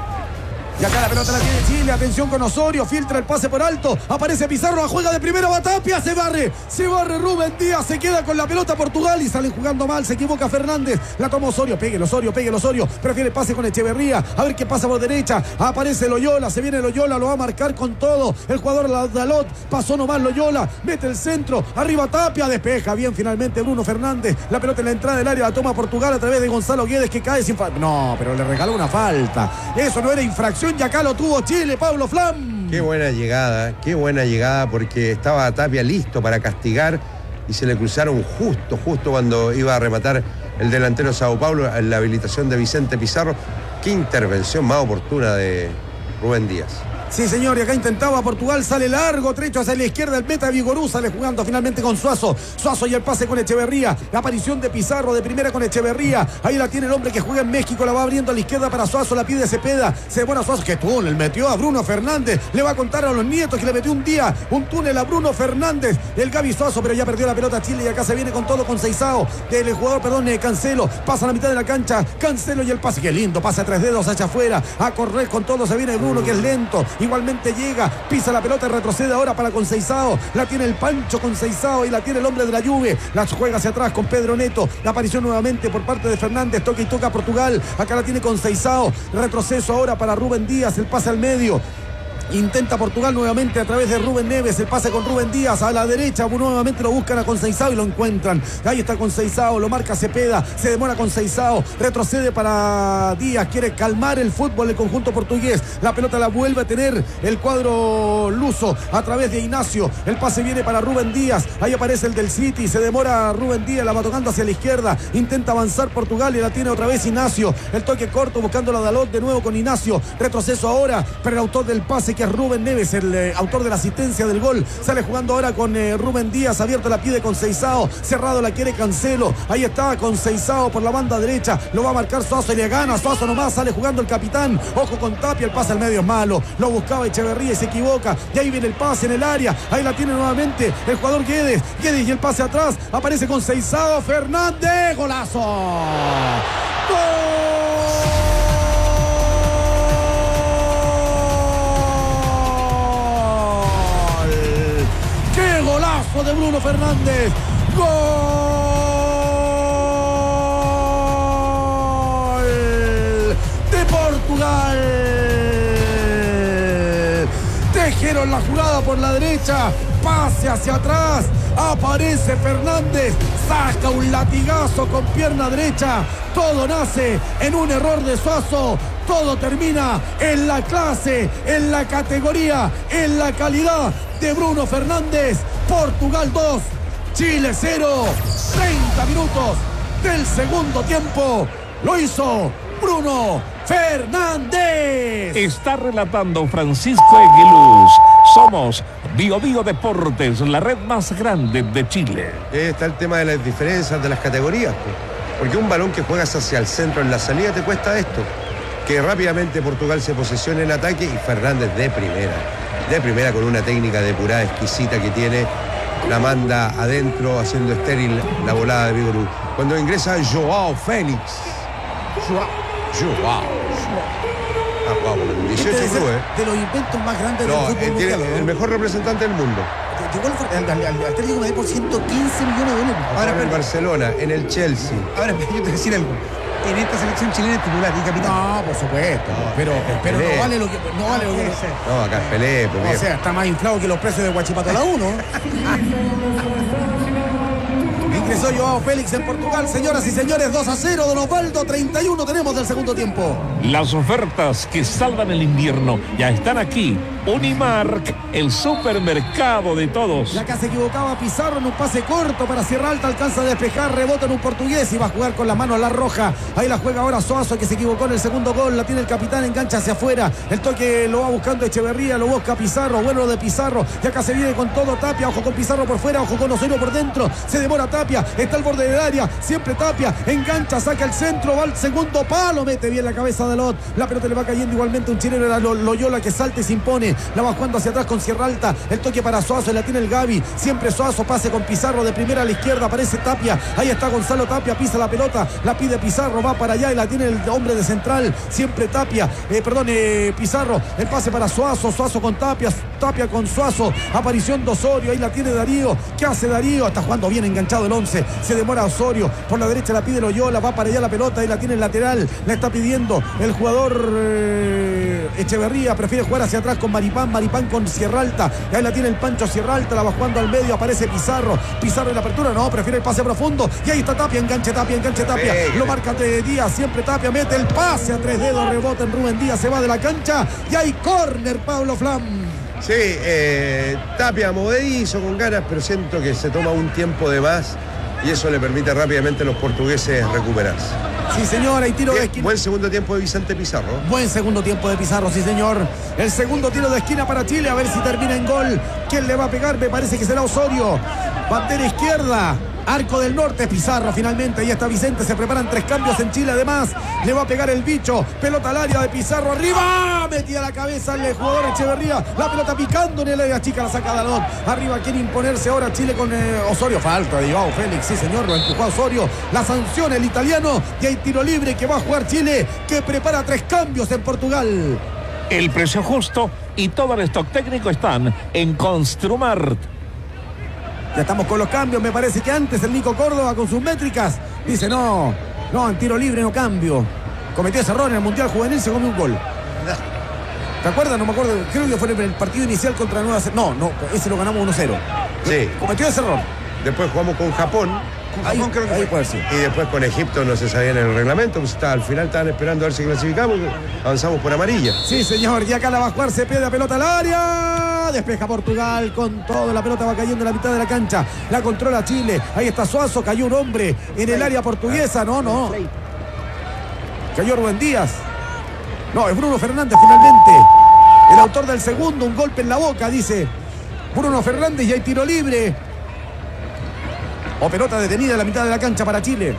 Y acá la pelota la tiene Chile, atención con Osorio, filtra el pase por alto, aparece Pizarro, la juega de primera, va Tapia, se barre, se barre Rubén Díaz, se queda con la pelota Portugal y sale jugando mal, se equivoca Fernández, la toma Osorio, pegue el Osorio, pegue el Osorio, prefiere el pase con Echeverría, a ver qué pasa por derecha, aparece Loyola, se viene Loyola, lo va a marcar con todo, el jugador Dalot, pasó nomás Loyola, mete el centro, arriba Tapia, despeja bien finalmente Bruno Fernández, la pelota en la entrada del área, la toma Portugal a través de Gonzalo Guedes que cae sin falta, no, pero le regaló una falta, eso no era infracción. Y acá lo tuvo Chile, Pablo Flam. Qué buena llegada, qué buena llegada, porque estaba Tapia listo para castigar y se le cruzaron justo, justo cuando iba a rematar el delantero Sao Paulo en la habilitación de Vicente Pizarro. Qué intervención más oportuna de Rubén Díaz. Sí, señor, y acá intentaba Portugal, sale largo, trecho hacia la izquierda, el meta Vigorú, sale jugando finalmente con Suazo, Suazo y el pase con Echeverría, la aparición de Pizarro de primera con Echeverría, ahí la tiene el hombre que juega en México, la va abriendo a la izquierda para Suazo, la pide Cepeda, se demora Suazo, que túnel, metió a Bruno Fernández, le va a contar a los nietos que le metió un día, un túnel a Bruno Fernández, el Gaby Suazo, pero ya perdió la pelota Chile y acá se viene con todo con Seisao, del jugador, perdón, eh, Cancelo, pasa a la mitad de la cancha, Cancelo y el pase, qué lindo, pasa a tres dedos hacia afuera, a correr con todo, se viene Bruno que es lento, igualmente llega, pisa la pelota y retrocede ahora para Conceizao, la tiene el Pancho Conceizao y la tiene el hombre de la Juve, la juega hacia atrás con Pedro Neto, la aparición nuevamente por parte de Fernández, toca y toca a Portugal, acá la tiene Conceizao, retroceso ahora para Rubén Díaz, el pase al medio. Intenta Portugal nuevamente a través de Rubén Neves, el pase con Rubén Díaz a la derecha, nuevamente lo buscan a Conceizao y lo encuentran, ahí está Conceizao, lo marca Cepeda, se demora Conceizao, retrocede para Díaz, quiere calmar el fútbol el conjunto portugués, la pelota la vuelve a tener el cuadro luso a través de Ignacio, el pase viene para Rubén Díaz, ahí aparece el del City, se demora Rubén Díaz, la va tocando hacia la izquierda, intenta avanzar Portugal y la tiene otra vez Ignacio, el toque corto buscando la Dalot de nuevo con Ignacio, retroceso ahora para el autor del pase que es Rubén Neves, el eh, autor de la asistencia del gol, sale jugando ahora con eh, Rubén Díaz, abierto la pide con Seisao, cerrado la quiere Cancelo, ahí está con Seisao por la banda derecha, lo va a marcar Suazo y le gana, Suazo nomás, sale jugando el capitán, ojo con Tapia, el pase al medio es malo, lo buscaba Echeverría y se equivoca, y ahí viene el pase en el área, ahí la tiene nuevamente el jugador Guedes, Guedes y el pase atrás, aparece con Seisao, Fernández, golazo, ¡gol! Golazo de Bruno Fernández, gol Portugal. Tejeron la jugada por la derecha, pase hacia atrás, aparece Fernández, saca un latigazo con pierna derecha, todo nace en un error de Suazo, todo termina en la clase, en la categoría, en la calidad de Bruno Fernández. Portugal dos, Chile cero, treinta minutos del segundo tiempo, lo hizo Bruno Fernández. Está relatando Francisco Eguiluz. Somos Bio Bio Deportes, la red más grande de Chile. Ahí está el tema de las diferencias de las categorías, pues. Porque un balón que juegas hacia el centro en la salida te cuesta esto. Que rápidamente Portugal se posesione en ataque y Fernández de primera. De primera con una técnica depurada exquisita que tiene. La manda adentro haciendo estéril la volada de Vigorú. Cuando ingresa Joao Félix. Joao. Joao. Ah, wow, con dieciocho Este clubes. de los inventos más grandes No, del fútbol eh, tiene mundial, ¿no? el mejor representante del mundo. Llegó al, al, al, al Atlético de Madrid por ciento quince millones de dólares. Ahora en el Barcelona, en el Chelsea. Ahora, yo te voy a decir algo. En esta selección chilena es titular y capitán. No, por supuesto. pero pero Pelé. no vale lo que. No vale lo que. No, acá es Pelé, pues, O viejo. sea, está más inflado que los precios de Huachipato la uno. Ingresó Joao Félix en Portugal, señoras y señores, dos a cero, Don Osvaldo, treinta y uno tenemos del segundo tiempo. Las ofertas que salvan el invierno ya están aquí. Unimark, el supermercado de todos. La que se equivocaba Pizarro en un pase corto para Sierra Alta, alcanza a despejar, rebota en un portugués y va a jugar con la mano a la roja. Ahí la juega ahora Suazo, que se equivocó en el segundo gol, la tiene el capitán, engancha hacia afuera. El toque lo va buscando Echeverría, lo busca Pizarro, bueno de Pizarro. Y acá se viene con todo Tapia, ojo con Pizarro por fuera, ojo con Osorio por dentro. Se demora Tapia, está al borde del área, siempre Tapia, engancha, saca el centro, va al segundo palo, mete bien la cabeza de Lot. La pelota le va cayendo igualmente un chileno, era Loyola, que salta y se impone. La va jugando hacia atrás con Sierra Alta. El toque para Suazo, la tiene el Gavi. Siempre Suazo, pase con Pizarro de primera a la izquierda. Aparece Tapia. Ahí está Gonzalo Tapia. Pisa la pelota. La pide Pizarro. Va para allá y la tiene el hombre de central. Siempre Tapia. Eh, perdón, eh, Pizarro. El pase para Suazo. Suazo con Tapia. Tapia con Suazo. Aparición de Osorio. Ahí la tiene Darío. ¿Qué hace Darío? Está jugando bien enganchado el once. Se demora Osorio. Por la derecha la pide Loyola. Va para allá la pelota. Ahí la tiene el lateral. La está pidiendo el jugador eh, Echeverría. Prefiere jugar hacia atrás con Maripán. Maripán con Sierra Alta. Ahí la tiene el Pancho Sierra Alta. La va jugando al medio. Aparece Pizarro. Pizarro en la apertura. No, prefiere el pase profundo. Y ahí está Tapia. Enganche Tapia. Enganche Tapia. Lo marca de Díaz. Siempre Tapia. Mete el pase a tres dedos. Rebota en Rubén Díaz. Se va de la cancha. Y hay córner, Pablo Flam. Sí, eh, Tapia movedizo con ganas, pero siento que se toma un tiempo de más y eso le permite rápidamente a los portugueses recuperarse. Sí, señor, hay tiro de Bien, esquina. buen segundo tiempo de Vicente Pizarro. Buen segundo tiempo de Pizarro, sí, señor. El segundo tiro de esquina para Chile, a ver si termina en gol. ¿Quién le va a pegar? Me parece que será Osorio. Bandera izquierda. Arco del Norte, Pizarro finalmente. Ahí está Vicente, se preparan tres cambios en Chile además. Le va a pegar el bicho. Pelota al área de Pizarro, arriba. Metía la cabeza el jugador Echeverría. La pelota picando en el área chica, la saca Dalot. Arriba quiere imponerse ahora Chile con eh, Osorio. Falta de Joao Félix, sí señor, lo empujó a Osorio. La sanciona el italiano. Y hay tiro libre que va a jugar Chile, que prepara tres cambios en Portugal. El precio justo y todo el stock técnico están en Construmart. Ya estamos con los cambios, me parece que antes el Nico Córdoba con sus métricas dice no, no, en tiro libre no cambio. Cometió ese error en el Mundial Juvenil, se come un gol. ¿Te acuerdas? No me acuerdo, creo que fue en el partido inicial contra Nueva Zelanda. No, no, ese lo ganamos uno cero. Sí. Cometió ese error. Después jugamos con Japón. Con Ahí, Japón creo que ahí fue. puede ser. Y después con Egipto no se sabía en el reglamento, pues estaba, al final estaban esperando a ver si clasificamos, avanzamos por amarilla. Sí, señor, y acá la va a jugar, se pide la pelota al área. Despeja Portugal con todo, la pelota va cayendo en la mitad de la cancha. La controla Chile. Ahí está Suazo, cayó un hombre en el área portuguesa. No, no. Cayó Rubén Díaz. No, es Bruno Fernández finalmente. El autor del segundo, un golpe en la boca, dice Bruno Fernández, y hay tiro libre. O pelota detenida en la mitad de la cancha para Chile.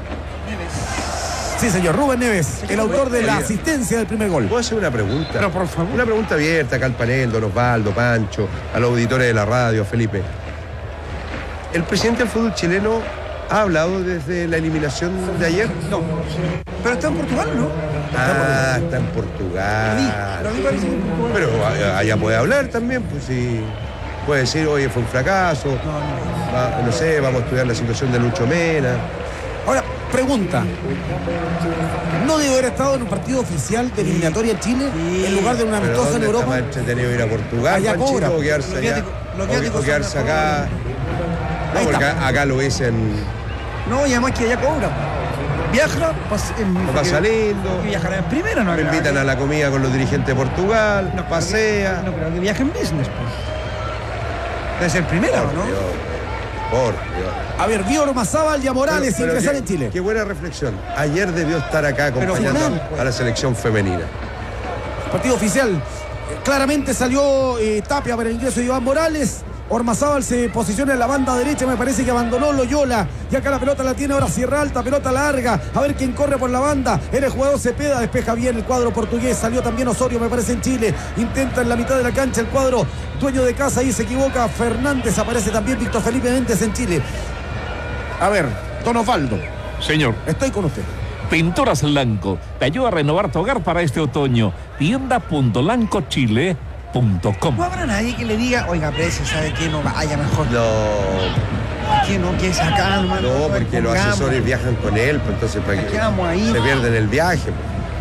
Sí, señor, Rubén Neves, el autor de la asistencia del primer gol. ¿Puedo hacer una pregunta? Pero por favor. Una pregunta abierta acá al panel, don Osvaldo, Pancho, a los auditores de la radio, Felipe. ¿El presidente del fútbol chileno ha hablado desde la eliminación de ayer? No. Pero está en Portugal, ¿no? Ah, está en Lo vi, Portugal. lo vi parece que en Portugal. Pero a- allá puede hablar también, pues sí. Puede decir, oye, fue un fracaso. No, no. Va- no sé, vamos a estudiar la situación de Lucho Mena. Ahora, Pregunta. ¿No debe haber estado en un partido oficial de eliminatoria en Chile Sí. en lugar de una Pero amistosa en ¿dónde está Europa? más entretenido ir a Portugal, Allá Panchito, cobra. o quedarse Los allá? viáticos- los O- viáticos o quedarse son acá. No, Ahí porque está. acá lo ves en No, y además que allá cobra. Viaja, pas- en, lo pasa lindo. que viajará en primera, ¿no? Me invitan a la comida con los dirigentes de Portugal, No, pasea. No creo que viaje en business, pues. Debe ser primera, Por ¿no? Dios, por Dios. A ver, vio Ormazábal y a Morales Pero- pero ingresar qué- en Chile. Qué buena reflexión. Ayer debió estar acá acompañando final. a la selección femenina. Partido oficial. Eh, Claramente salió eh, Tapia para el ingreso de Iván Morales. Ormazábal se posiciona en la banda derecha, me parece que abandonó Loyola. Y acá la pelota la tiene ahora Sierra Alta, pelota larga. A ver quién corre por la banda. Era el jugador Cepeda, despeja bien el cuadro portugués. Salió también Osorio, me parece, en Chile. Intenta en la mitad de la cancha el cuadro dueño de casa. Ahí se equivoca Fernández. Aparece también Víctor Felipe Méndez en Chile. A ver, Don Osvaldo, Señor, estoy con usted. Pinturas Lanco te ayuda a renovar tu hogar para este otoño. tienda punto lanco chile punto com. No habrá nadie que le diga, oiga, precio, ¿sabe qué? No vaya mejor. No, ¿Qué no? Que esa calma. no, porque los pongamos. asesores viajan con él, pues entonces para que Quedamos ahí. se pierden el viaje. pues.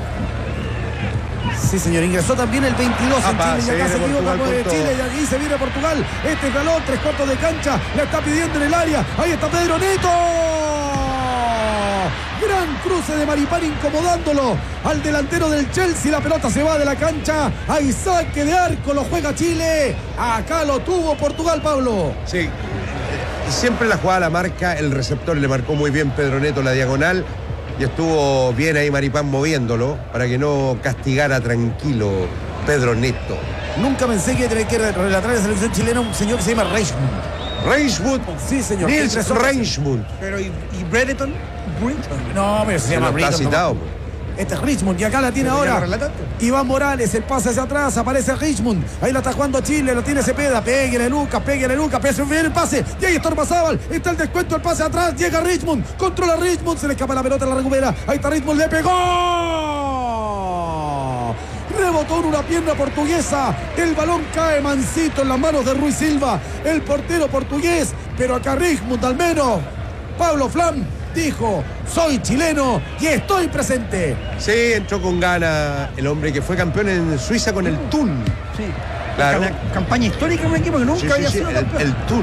Sí, señor, ingresó también el veintidós en Apa, Chile y se acá viene se equivoca Portugal nueve de con todo. Chile y aquí se viene Portugal. Este galón, tres cuartos de cancha, la está pidiendo en el área. Ahí está Pedro Neto. Gran cruce de Maripán incomodándolo al delantero del Chelsea. La pelota se va de la cancha. Hay saque de arco, lo juega Chile. Acá lo tuvo Portugal, Pablo. Sí, eh, siempre la jugada la marca, el receptor le marcó muy bien Pedro Neto la diagonal y estuvo bien ahí Maripán moviéndolo para que no castigara tranquilo Pedro Neto. Nunca pensé que tenía que relatar en la selección chilena un señor que se llama Reichmund. Reichmund, Sí, señor. Nils Ingresó- Reichmund. Pero, ¿y, y Brereton? Brereton. No, pero se, Se llama lo está Britton, citado. no. pues. Este es Richmond y acá la tiene Pero ya ahora lo relataste. Iván Morales, el pase hacia atrás, aparece Richmond, ahí la está jugando Chile, lo tiene Cepeda, péguele Lucas, péguele Lucas, pese bien el pase, y ahí está Ormazábal, está el descuento, el pase atrás, llega Richmond, controla Richmond, se le escapa la pelota, la recupera, ahí está Richmond, le pegó, rebotó en una pierna portuguesa, el balón cae mansito en las manos de Ruiz Silva, el portero portugués, pero acá Richmond al menos, Pablo Flam dijo, soy chileno y estoy presente. Sí, entró con ganas el hombre que fue campeón en Suiza con el Thun. Sí. Claro. Una campaña histórica en un equipo que nunca Sí, sí, había sí, sido el, campeón. el Thun.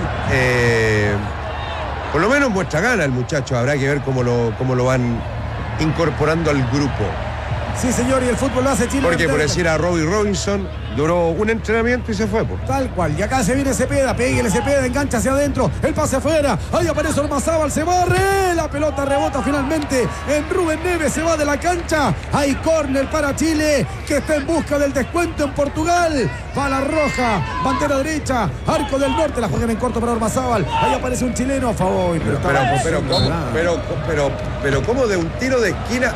Eh, por lo menos muestra gana el muchacho, habrá que ver cómo lo, cómo lo van incorporando al grupo. Sí, señor, y el fútbol lo hace Chile. Porque por decir a Robbie Robinson, duró un entrenamiento y se fue. Pues. Tal cual, y acá se viene Cepeda, péguele Cepeda, engancha hacia adentro, el pase afuera, ahí aparece Ormazábal, se barre, la pelota rebota finalmente en Rubén Neves, se va de la cancha, hay córner para Chile, que está en busca del descuento en Portugal, bala roja, bandera derecha, arco del norte, la juegan en corto para Ormazábal, ahí aparece un chileno, a favor, pero, Pero, estaba pero, pero, ¿cómo? nada. pero, pero, pero, ¿cómo de un tiro de esquina?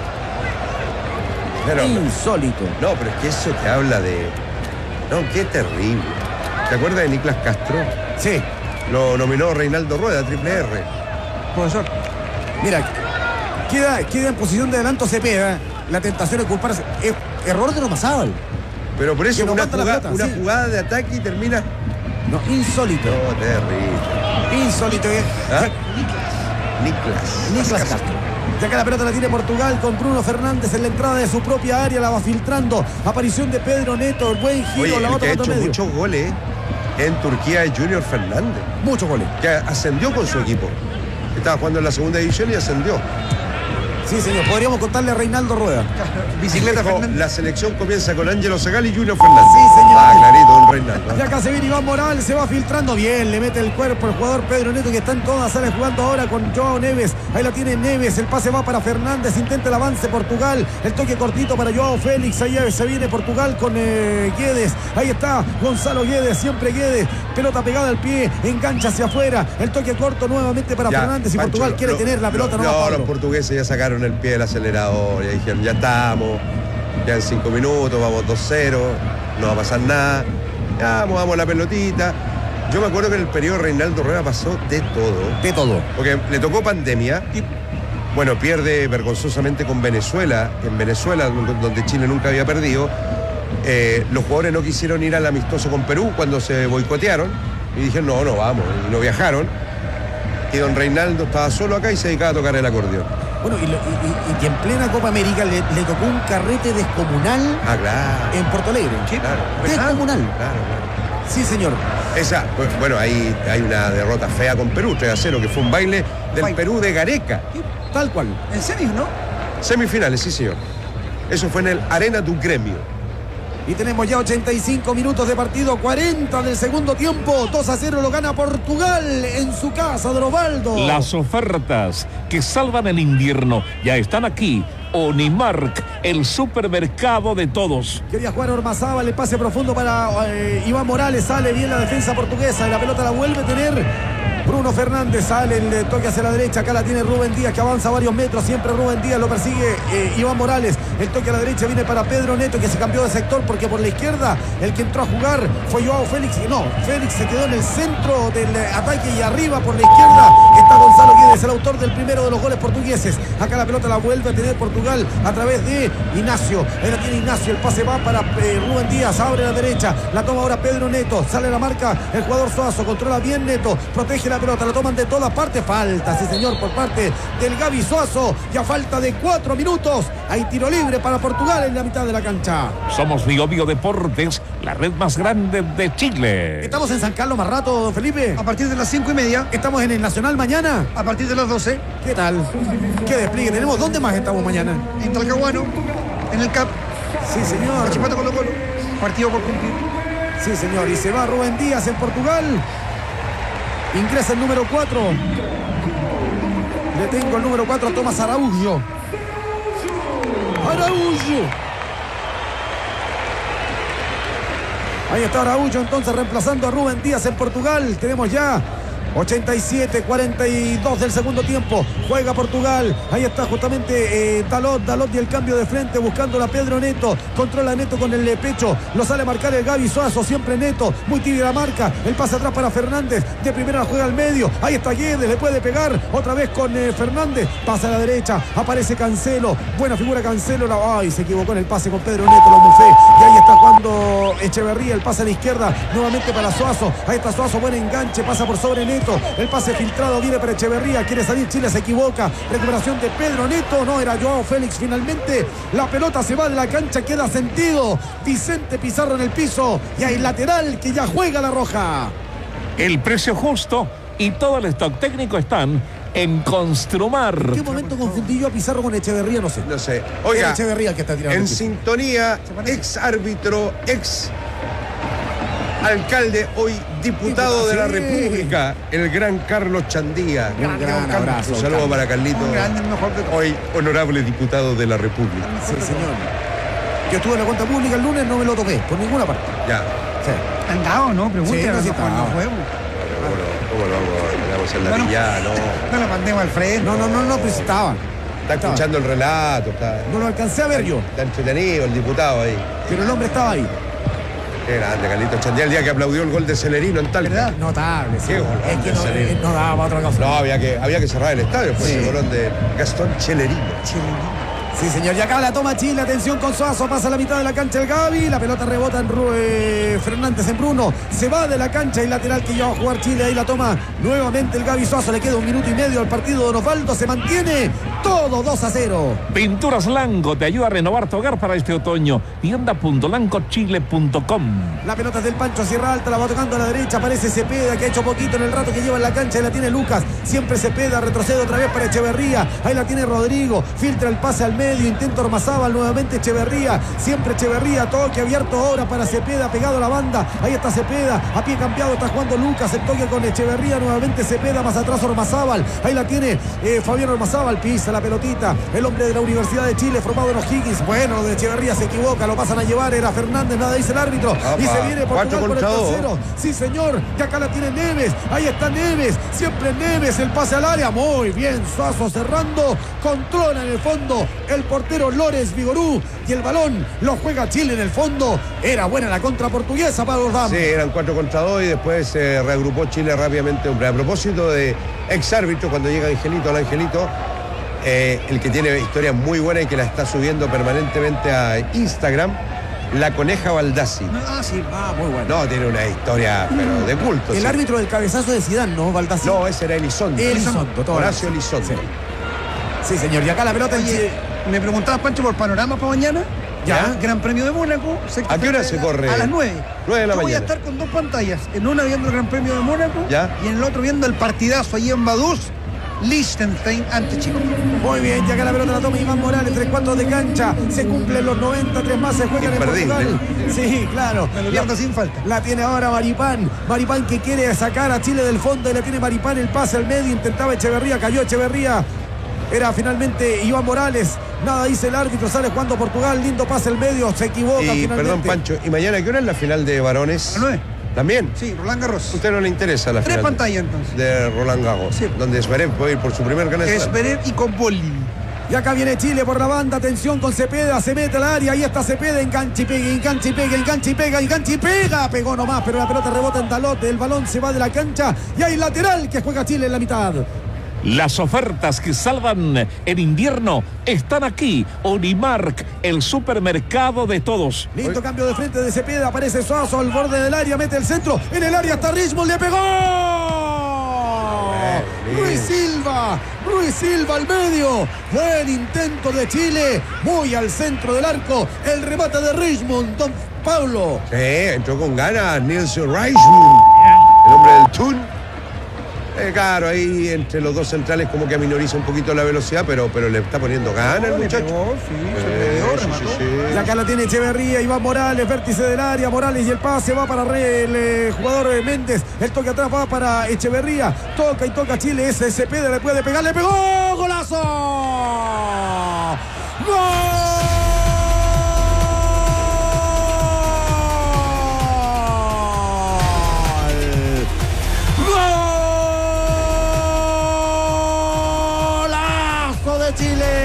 Pero, Insólito. no, pero es que eso te habla de. No, qué terrible. ¿Te acuerdas de Niklas Castro? Sí, Lo nominó Reinaldo Rueda, triple R. Profesor. mira, queda, queda en posición de adelanto Cepeda, la tentación de culparse, es error de Ormazábal. Pero por eso Que no una, aguanta la jugada, pelota, una sí. jugada de ataque y termina. No, insólito. No, terrible. Insólito. eh. ¿Ah? Niklas. Niklas Castro. Y acá la pelota la tiene Portugal con Bruno Fernández en la entrada de su propia área, la va filtrando. Aparición de Pedro Neto, el buen giro, Oye, la el bota que ha contra hecho medio. muchos goles en Turquía es Junior Fernández, Muchos goles. que ascendió con su equipo. Estaba jugando en la segunda división y ascendió. Sí, señor. Podríamos contarle a Reinaldo Rueda. Bicicleta Dijo, Fernández. la selección comienza con Ángelo Zagal y Junior Fernández. Sí, señor. Ah, clarito, don Reinaldo. Y acá se viene Iván Morales, se va filtrando bien, le mete el cuerpo el jugador Pedro Neto, que está en todas, sale jugando ahora con Joao Neves, ahí la tiene Neves, el pase va para Fernández, intenta el avance Portugal, el toque cortito para Joao Félix, ahí se viene Portugal con eh, Guedes, ahí está Gonzalo Guedes, siempre Guedes, pelota pegada al pie, engancha hacia afuera, el toque corto nuevamente para Ya, Fernández y Pancho, Portugal quiere lo- tener la pelota, lo- no, va No, Pablo. los portugueses ya sacaron el pie del acelerador, ya dijeron, ya estamos, ya en cinco minutos, vamos dos cero, no va a pasar nada, ya movamos la pelotita. Yo me acuerdo que en el periodo de Reinaldo Rueda pasó de todo, De todo. porque le tocó pandemia y, bueno, pierde vergonzosamente con Venezuela, en Venezuela, donde Chile nunca había perdido. Eh, los jugadores no quisieron ir al amistoso con Perú cuando se boicotearon y dijeron, no, no vamos, y no viajaron. y don Reinaldo estaba solo acá y se dedicaba a tocar el acordeón. Bueno, y, lo- y- y- y que en plena Copa América le, le tocó un carrete descomunal Ah, claro. en Porto Alegre. Claro. Descomunal. Claro, claro. Sí, señor. Esa, pues, bueno, ahí hay una derrota fea con Perú, tres a cero, que fue un baile del Baile. Perú de Gareca. Tal cual. En serio, ¿no? Semifinales, sí, señor. Eso fue en el Arena do Grêmio. Y tenemos ya ochenta y cinco minutos de partido, cuarenta del segundo tiempo. dos a cero lo gana Portugal en su casa, Don Osvaldo. Las ofertas que salvan el invierno ya están aquí. Unimark, el supermercado de todos. Quería jugar Ormazábal, el pase profundo para eh, Iván Morales, sale bien la defensa portuguesa y la pelota la vuelve a tener Bruno Fernández, sale el toque hacia la derecha, acá la tiene Rubén Díaz que avanza varios metros, siempre Rubén Díaz lo persigue eh, Iván Morales, el toque a la derecha viene para Pedro Neto que se cambió de sector porque por la izquierda el que entró a jugar fue Joao Félix, no, Félix se quedó en el centro del eh, ataque y arriba por la izquierda está Gonzalo Guedes, el autor del primero de los goles portugueses, acá la pelota la vuelve a tener Portugal a través de Ignacio, ahí la tiene Ignacio, el pase va para eh, Rubén Díaz, abre a la derecha, la toma ahora Pedro Neto, sale la marca el jugador Suazo, controla bien Neto, protege la pelota, la toman de todas partes, falta, sí señor, por parte del Gaby Suazo, ya falta de cuatro minutos, hay tiro libre para Portugal en la mitad de la cancha. Somos Bio Bio Deportes, la red más grande de Chile. Estamos en San Carlos más rato, don Felipe. A partir de las cinco y media, Estamos en el Nacional mañana. a partir de las doce, ¿Qué tal? ¿Qué despliegue tenemos? ¿Dónde más estamos mañana? en Talcahuano, en el C A P, Sí, señor. Chipato Colo Colo, partido por cumplir. Sí, señor. Y se va Rubén Díaz en Portugal. Ingresa el número cuatro. Le tengo el número cuatro a Tomás Araújo. Araújo. Ahí está Araújo entonces reemplazando a Rubén Díaz en Portugal. Tenemos ya ochenta y siete cuarenta y dos del segundo tiempo. Juega Portugal. Ahí está justamente eh, Dalot. Dalot y el cambio de frente buscando a Pedro Neto. Controla Neto con el pecho. Lo sale a marcar el Gaby Suazo. Siempre Neto. Muy tibia la marca. El pase atrás para Fernández. De primera la juega al medio. Ahí está Guedes. Le puede pegar. Otra vez con eh, Fernández. Pasa a la derecha. Aparece Cancelo. Buena figura Cancelo. La... Ay, se equivocó en el pase con Pedro Neto. Lo mufé. Y ahí está jugando Echeverría. El pase a la izquierda. Nuevamente para Suazo. Ahí está Suazo. Buen enganche. Pasa por sobre Neto. El pase filtrado viene para Echeverría. Quiere salir Chile, se equivoca. Recuperación de Pedro Neto. No, era Joao Félix finalmente. La pelota se va de la cancha. Queda sentido. Vicente Pizarro en el piso. Y hay lateral que ya juega la roja. El precio justo y todo el stock técnico están en Construmar. ¿En qué momento confundí yo a Pizarro con Echeverría? No sé. No sé. Era Oiga, Echeverría el que está tirando. en el piso. sintonía, ex árbitro, ex alcalde, hoy diputado de la Sí. República, el gran Carlos Chandía. Un gran abrazo. Un saludo para Carlito. Un grande, el mejor de todos. Hoy honorable diputado de la República. Sí, señor. Yo estuve en la cuenta pública el lunes, no me lo toqué por ninguna parte. Ya. Sí. Andado, ¿no? Sí, Pregúntale no, sí a está. Juan Juego. ¿Cómo lo, cómo lo vamos, le vamos a hacer la Bueno. pillada? No. No la mandemos al frente. No, no, no, no, pues estaba. Está escuchando el relato, está, No lo alcancé a ver yo, está entretenido el diputado ahí. pero el hombre estaba ahí. Qué grande, Carlito Chandía, el día que aplaudió el gol de Celerino en Talca. ¿Verdad? Notable, sí. Qué golón Es que de no, Celerino. eh, no daba otra cosa. No, había que, había que cerrar el estadio, fue Sí. ese golón de Gastón Celerino. Sí, señor. Y acá la toma Chile. Atención con Suazo. Pasa a la mitad de la cancha el Gaby. La pelota rebota en Ru- eh, Fernández en Bruno. Se va de la cancha y lateral que ya va a jugar Chile. Ahí la toma nuevamente el Gaby Suazo. Le queda un minuto y medio al partido de Osvaldo. Se mantiene todo dos a cero. Pinturas Lango te ayuda a renovar tu hogar para este otoño. tienda punto lanco chile punto com. La pelota es del Pancho Sierra Alta. La va tocando a la derecha. Aparece Cepeda que ha hecho poquito en el rato que lleva en la cancha. Ahí la tiene Lucas. Siempre Cepeda. Retrocede otra vez para Echeverría. Ahí la tiene Rodrigo. Filtra el pase al medio. Intenta Ormazábal. Nuevamente Echeverría. Siempre Echeverría. Toque abierto ahora para Cepeda. Pegado a la banda. Ahí está Cepeda. A pie cambiado está jugando Lucas. El toque con Echeverría. Nuevamente Cepeda. Más atrás Ormazábal. Ahí la tiene eh, Fabián Ormazábal. Pisa la pelotita. El hombre de la Universidad de Chile formado en O'Higgins. Bueno, de Echeverría se equivoca. Lo pasan a llevar. Era Fernández. Nada dice el árbitro. Apa, Y se viene cuatro Portugal por el contra dos. tercero. Sí, señor. Y acá la tiene Neves. Ahí está Neves. Siempre Neves. El pase al área. Muy bien. Suazo cerrando. Controla en el fondo el portero Lores Vigorú. Y el balón lo juega Chile en el fondo. Era buena la contra portuguesa para los Damas. Sí, eran cuatro contra dos y después se reagrupó Chile rápidamente. Hombre, a propósito de ex árbitro, cuando llega Angelito, al Angelito, eh, el que tiene historias muy buenas y que la está subiendo permanentemente a Instagram, La Coneja Baldassi. Ah, sí. Ah, muy bueno. No, tiene una historia, pero de culto. El sí. árbitro del cabezazo de Zidane, ¿no? Baldassi. No, ese era Elizondo. Elizondo, todo Horacio bien. Elizondo. Sí. Sí, señor. Y acá la pelota en Oye, Chile. me preguntaba Pancho por panorama para mañana. Ya. Gran Premio de Mónaco. ¿A qué hora se corre? A las nueve. nueve de la Yo voy a mañana. estar con dos pantallas. En una viendo el Gran Premio de Mónaco. Ya. Y en el otro viendo el partidazo allí en Vaduz. Liechtenstein ante Chile. Muy bien, ya que la pelota la toma Iván Morales, tres cuartos de cancha, se cumplen los noventa, tres más se juegan en Imperdible. Portugal. Sí, claro. Me lo pierdo sin falta. La tiene ahora Maripán. Maripán que quiere sacar a Chile del fondo y la tiene Maripán, el pase al medio, intentaba Echeverría, cayó Echeverría. Era finalmente Iván Morales. Nada dice el árbitro, sale jugando Portugal, lindo pase al medio, se equivoca Y finalmente. perdón, Pancho, ¿y mañana qué hora es la final de varones? ¿A las nueve? ¿También? Sí, Roland Garros. ¿A usted no le interesa la Tres final? pantallas entonces. De Roland Garros. Sí. Donde Zverev puede ir por su primer Grand Slam. Zverev y Cobolli. Y acá viene Chile por la banda, atención con Cepeda, se mete al área, ahí está Cepeda, engancha y pega, engancha y pega, engancha y pega, engancha y pega, pegó nomás, pero la pelota rebota en talote, el balón se va de la cancha y hay lateral que juega Chile en la mitad. Las ofertas que salvan en invierno están aquí. Unimark, el supermercado de todos. Lindo cambio de frente de Cepeda, aparece Suazo al borde del área, mete el centro, en el área está Richmond, le pegó. Bien. Ruiz Silva, Ruiz Silva al medio, buen intento de Chile, muy al centro del arco, el remate de Richmond, don Pablo. Sí, entró con ganas Nils Reichmann, el hombre del Thun. Eh, claro, ahí entre los dos centrales como que minoriza un poquito la velocidad, pero, pero le está poniendo ganas el Le muchacho. pegó, sí, se Eh, le dio, sí, remató. sí, sí. Y acá la tiene Echeverría, Iván Morales, vértice del área, Morales y el pase va para re- el eh, jugador eh, Méndez, el toque atrás va para Echeverría, toca y toca Chile, ese Cepeda le puede pegar, le pegó, golazo, gol. Golazo de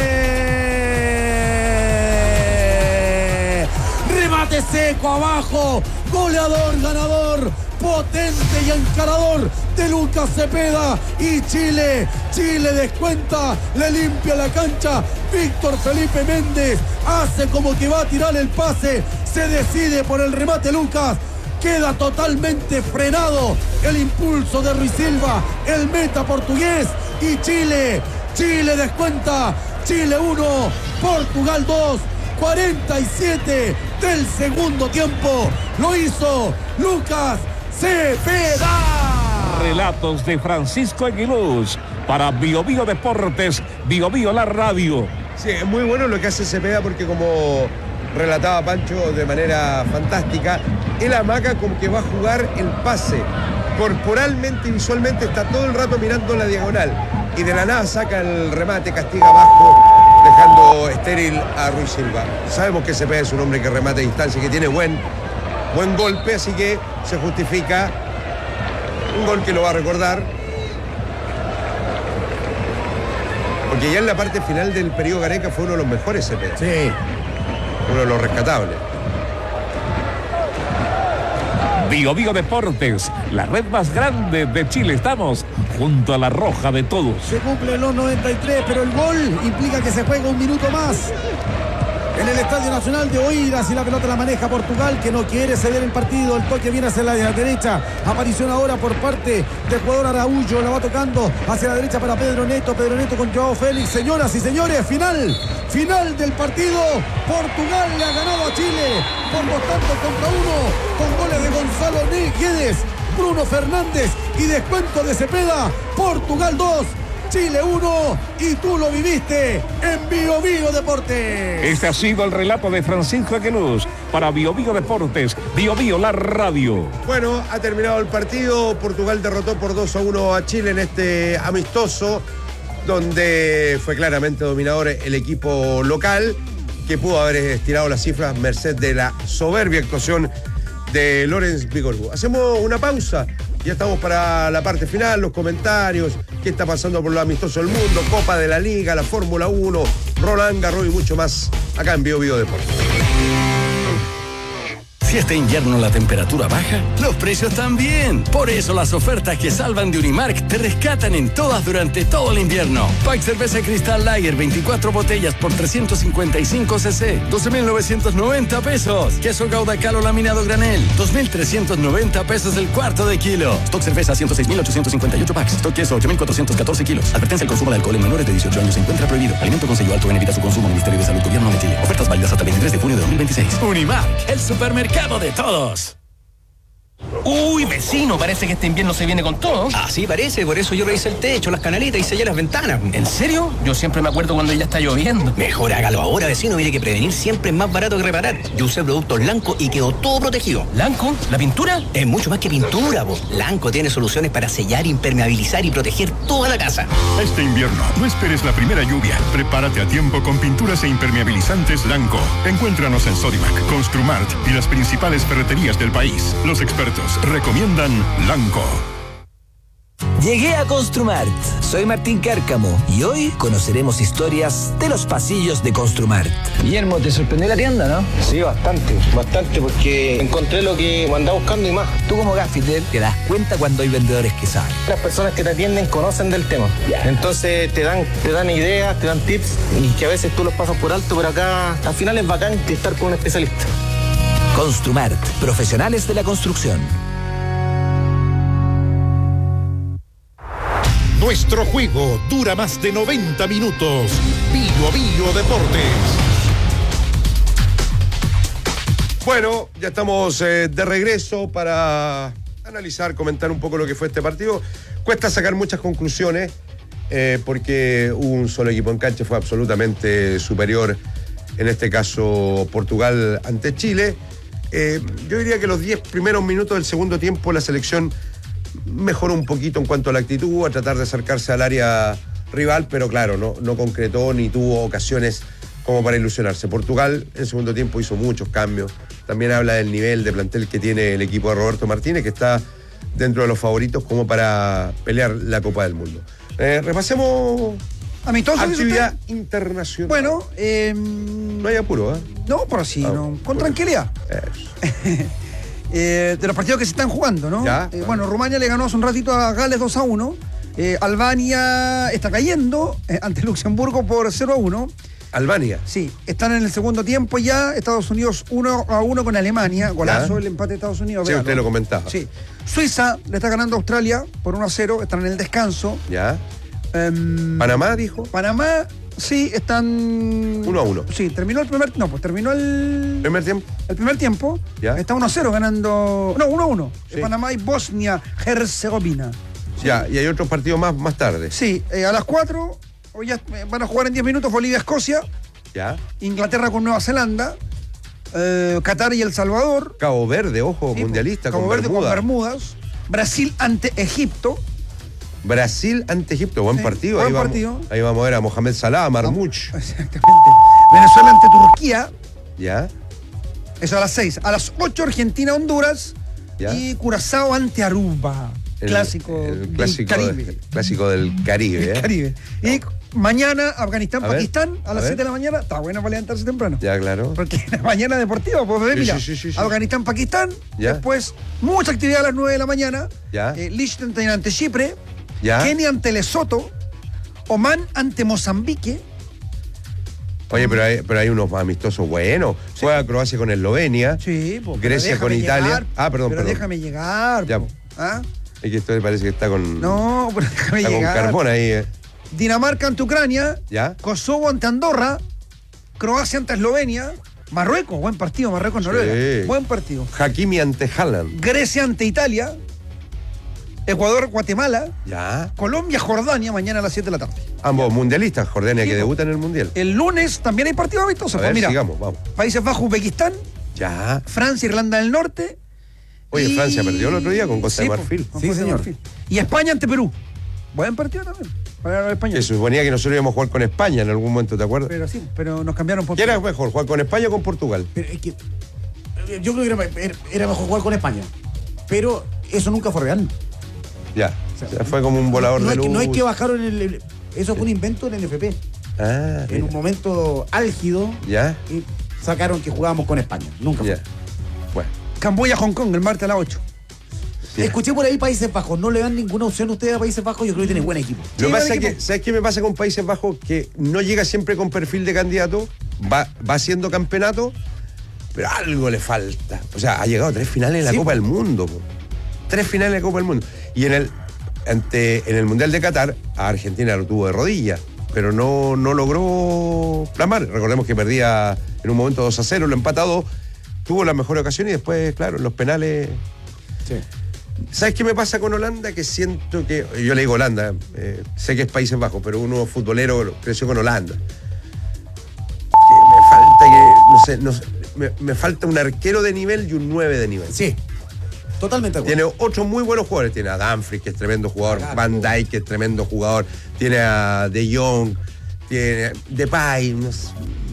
Chile. Remate seco abajo. Goleador, ganador, potente y encarador de Lucas Cepeda. Y Chile, Chile descuenta, le limpia la cancha. Víctor Felipe Méndez hace como que va a tirar el pase. Se decide por el remate Lucas. Queda totalmente frenado el impulso de Ruiz Silva, el meta portugués. Y Chile, Chile descuenta. Chile uno, Portugal dos. cuarenta y siete del segundo tiempo. Lo hizo Lucas Cepeda. Relatos de Francisco Aguiluz para Bio Bio Deportes, Bio Bio la radio. Sí, es muy bueno lo que hace Cepeda porque como relataba Pancho de manera fantástica, él amaga como que va a jugar el pase. Corporalmente y visualmente está todo el rato mirando la diagonal y de la nada saca el remate, castiga abajo, dejando estéril a Ruiz Silva. Sabemos que Cepeda es un hombre que remate a distancia y que tiene buen, buen golpe, así que se justifica un gol que lo va a recordar. Porque ya en la parte final del periodo Gareca fue uno de los mejores Cepeda. Sí. Uno de los rescatables. Bio Bio Deportes, la red más grande de Chile. Estamos junto a la roja de todos. Se cumplen los noventa y tres, pero el gol implica que se juega un minuto más. En el Estadio Nacional de Oeiras y la pelota la maneja Portugal, que no quiere ceder el partido. El toque viene hacia la derecha. Aparición ahora por parte del jugador Araújo. La va tocando hacia la derecha para Pedro Neto. Pedro Neto con Joao Félix. Señoras y señores, final. Final del partido. Portugal le ha ganado a Chile por dos tantos contra uno. Con goles de Gonzalo Guedes, Bruno Fernández y descuento de Cepeda. Portugal dos. Chile uno, y tú lo viviste en Bio Bio Deportes. Este ha sido el relato de Francisco Aguiluz para Bio Bio Deportes, Bio Bio la radio. Bueno, ha terminado el partido. Portugal derrotó por dos a uno a Chile en este amistoso, donde fue claramente dominador el equipo local, que pudo haber estirado las cifras merced de la soberbia actuación de Lorenz Vigorgu. Hacemos una pausa. Ya estamos para la parte final, los comentarios, qué está pasando por los amistosos del mundo, Copa de la Liga, la Fórmula uno, Roland Garros y mucho más acá en Bio Bio Deportes. Si este invierno la temperatura baja, los precios también. Por eso las ofertas que salvan de Unimark te rescatan en todas durante todo el invierno. Pack cerveza Cristal Lager, veinticuatro botellas por trescientos cincuenta y cinco centilitros, doce mil novecientos noventa pesos. Queso Gouda Calo laminado granel, dos mil trescientos noventa pesos el cuarto de kilo. Stock cerveza, ciento seis mil ochocientos cincuenta y ocho packs. Stock queso, ocho mil cuatrocientos catorce kilos. Advertencia: el consumo de alcohol en menores de dieciocho años se encuentra prohibido. Alimento con sello alto en, evita su consumo. Ministerio de Salud, Gobierno de Chile. Ofertas válidas hasta el veintitrés de junio de dos mil veintiséis. Unimark, el supermercado de todos. Uy, vecino, parece que este invierno se viene con todo. Así parece, por eso yo revisé el techo, las canalitas y sellé las ventanas. ¿En serio? Yo siempre me acuerdo cuando ya está lloviendo. Mejor hágalo ahora, vecino. Mire que prevenir siempre es más barato que reparar. Yo usé productos Lanco y quedó todo protegido. ¿Lanco? ¿La pintura? Es mucho más que pintura, po. Lanco tiene soluciones para sellar, impermeabilizar y proteger toda la casa. Este invierno, no esperes la primera lluvia. Prepárate a tiempo con pinturas e impermeabilizantes Lanco. Encuéntranos en Sodimac, Construmart y las principales ferreterías del país. Los expertos recomiendan Lanco. Llegué a Construmart. Soy Martín Cárcamo y hoy conoceremos historias de los pasillos de Construmart. Guillermo, ¿te sorprendió la tienda, no? Sí, bastante, bastante, porque encontré lo que andaba buscando y más. Tú como gaffiter te das cuenta cuando hay vendedores que saben. Las personas que te atienden conocen del tema. Entonces te dan, te dan ideas, te dan tips y que a veces tú los pasas por alto, pero acá al final es bacán estar con un especialista. Construmart, profesionales de la construcción. Nuestro juego dura más de noventa minutos. Bio a Bio Deportes. Bueno, ya estamos eh, de regreso para analizar, comentar un poco lo que fue este partido. Cuesta sacar muchas conclusiones eh, porque un solo equipo en cancha fue absolutamente superior, en este caso Portugal ante Chile. Eh, yo diría que los diez primeros minutos del segundo tiempo la selección mejoró un poquito en cuanto a la actitud, a tratar de acercarse al área rival, pero claro, no, no concretó ni tuvo ocasiones como para ilusionarse. Portugal en segundo tiempo hizo muchos cambios. También habla del nivel de plantel que tiene el equipo de Roberto Martínez, que está dentro de los favoritos como para pelear la Copa del Mundo. Eh, repasemos amistoso, actividad internacional. Bueno, eh, no hay apuro, ¿eh? No, pero sí, ah, no, con bueno. tranquilidad. eh, de los partidos que se están jugando, ¿no? Ya, eh, bueno, Rumania le ganó hace un ratito a Gales dos a uno. Eh, Albania está cayendo eh, ante Luxemburgo por cero a uno. Albania. Sí, están en el segundo tiempo ya. Estados Unidos uno a uno con Alemania. Golazo ¿Ya? El empate de Estados Unidos. Sí, vean, usted ¿no? lo comentaba. Sí. Suiza le está ganando a Australia por uno a cero. Están en el descanso. Ya. Um, Panamá, dijo. Panamá, sí, están. uno a uno. Sí, terminó el primer. No, pues terminó el. ¿Primer tiempo? El primer tiempo. Ya. Está uno a cero ganando. No, uno a uno. Sí. Panamá y Bosnia-Herzegovina. Sí. Ya, y hay otros partidos más, más tarde. Sí, eh, a las cuatro. Hoy ya van a jugar en diez minutos Bolivia-Escocia. Ya. Inglaterra con Nueva Zelanda. Eh, Qatar y El Salvador. Cabo Verde, ojo, sí, mundialista Cabo con Verde Bermuda. con Bermudas. Brasil ante Egipto. Brasil ante Egipto, buen sí, partido. Buen ahí, partido. Vamos, ahí vamos a ver a Mohamed Salah, a Marmouch. Oh, exactamente. Venezuela ante Turquía. Ya. Eso a las seis. A las ocho, Argentina-Honduras. Ya. Y Curazao ante Aruba. El, clásico, el del clásico Caribe. De, el clásico del Caribe. ¿eh? Caribe. No. Y mañana, Afganistán-Pakistán a, a las ver. siete de la mañana. Está bueno para levantarse temprano. Ya, claro. Porque la mañana deportiva, pues ver, sí, mira. Sí, sí, sí, Afganistán-Pakistán. Después, mucha actividad a las nueve de la mañana. Ya. Eh, Liechtenstein ante Chipre. Ya. Kenia ante Lesoto. Oman ante Mozambique. Oye, pero hay, pero hay unos amistosos buenos. Sí. Juega Croacia con Eslovenia. Sí, pues, Grecia con llegar, Italia. Ah, perdón, pero perdón. déjame llegar. Ya. ¿Ah? Es que esto me parece que está con. No, pero déjame está llegar. Con carbón ahí. Eh. Dinamarca ante Ucrania. Ya. Kosovo ante Andorra. Croacia ante Eslovenia. Marruecos, buen partido. Marruecos, Noruega. Sí. Buen partido. Hakimi ante Haaland. Grecia ante Italia. Ecuador, Guatemala. Ya. Colombia, Jordania, mañana a las siete de la tarde. Ambos mundialistas, Jordania sí, que debuta en el mundial. El lunes también hay partido amistoso. A ver, pues mira, sigamos, vamos. Países Bajos, Uzbekistán. Ya. Francia, Irlanda del Norte. Oye, y... Francia perdió el otro día con Costa sí, de Marfil. Con sí, Costa señor. de Marfil. Y España ante Perú. Buen partido también. Para los españoles. Se suponía que nosotros íbamos a jugar con España en algún momento, ¿te acuerdas? Pero sí, pero nos cambiaron por. ¿Qué era mejor, jugar con España o con Portugal? Pero es que, yo creo que era, era mejor jugar con España. Pero eso nunca fue real. Ya. O sea, fue como un volador no de luz. Que, no es que bajaron el, el. Eso fue un invento en N F P. Ah, en mira. Un momento álgido. Ya. Y sacaron que jugábamos con España. Nunca ya. fue. Bueno. Camboya, Hong Kong, el martes a las ocho. Sí. Escuché por ahí Países Bajos. ¿No le dan ninguna opción a ustedes a Países Bajos? Yo creo que tienen buen equipo. Lo Sí, que pasa es equipo. que, ¿sabes qué me pasa con Países Bajos? Que no llega siempre con perfil de candidato, va, va haciendo campeonato, pero algo le falta. O sea, ha llegado a tres finales en la Sí. Copa del Mundo. Po. Tres finales en la Copa del Mundo. Y en el, ante, en el Mundial de Qatar, a Argentina lo tuvo de rodillas, pero no, no logró plasmar. Recordemos que perdía en un momento dos a cero, lo empata a dos, tuvo la mejor ocasión y después, claro, en los penales... Sí. ¿Sabes qué me pasa con Holanda? Que siento que... Yo le digo Holanda, eh, sé que es Países Bajos, pero uno futbolero creció con Holanda. Que me falta que... No sé, no sé, me, me falta un arquero de nivel y un nueve de nivel. Sí, totalmente de acuerdo. Tiene otros muy buenos jugadores. Tiene a Dumfries, que es tremendo jugador. Claro. Van Dijk, que es tremendo jugador. Tiene a De Jong. Tiene a Depay. No sé,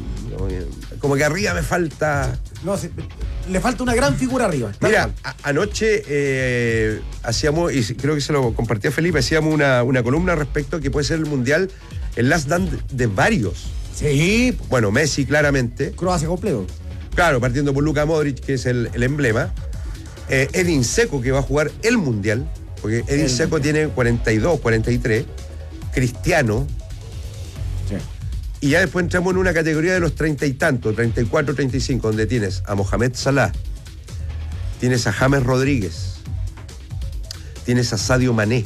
no, como que arriba me falta... No, sí, le falta una gran figura arriba. Mira, a- anoche eh, hacíamos, y creo que se lo compartía Felipe, hacíamos una, una columna respecto a que puede ser el Mundial, el last dance de varios. Sí. Bueno, Messi claramente. Croacia completo. Claro, partiendo por Luka Modric, que es el, el emblema. Eh, Edin Dzeko, que va a jugar el Mundial, porque Edin Dzeko tiene cuarenta y dos, cuarenta y tres. Cristiano. Sí. Y ya después entramos en una categoría de los treinta y tantos, treinta y cuatro, treinta y cinco, donde tienes a Mohamed Salah, tienes a James Rodríguez, tienes a Sadio Mané,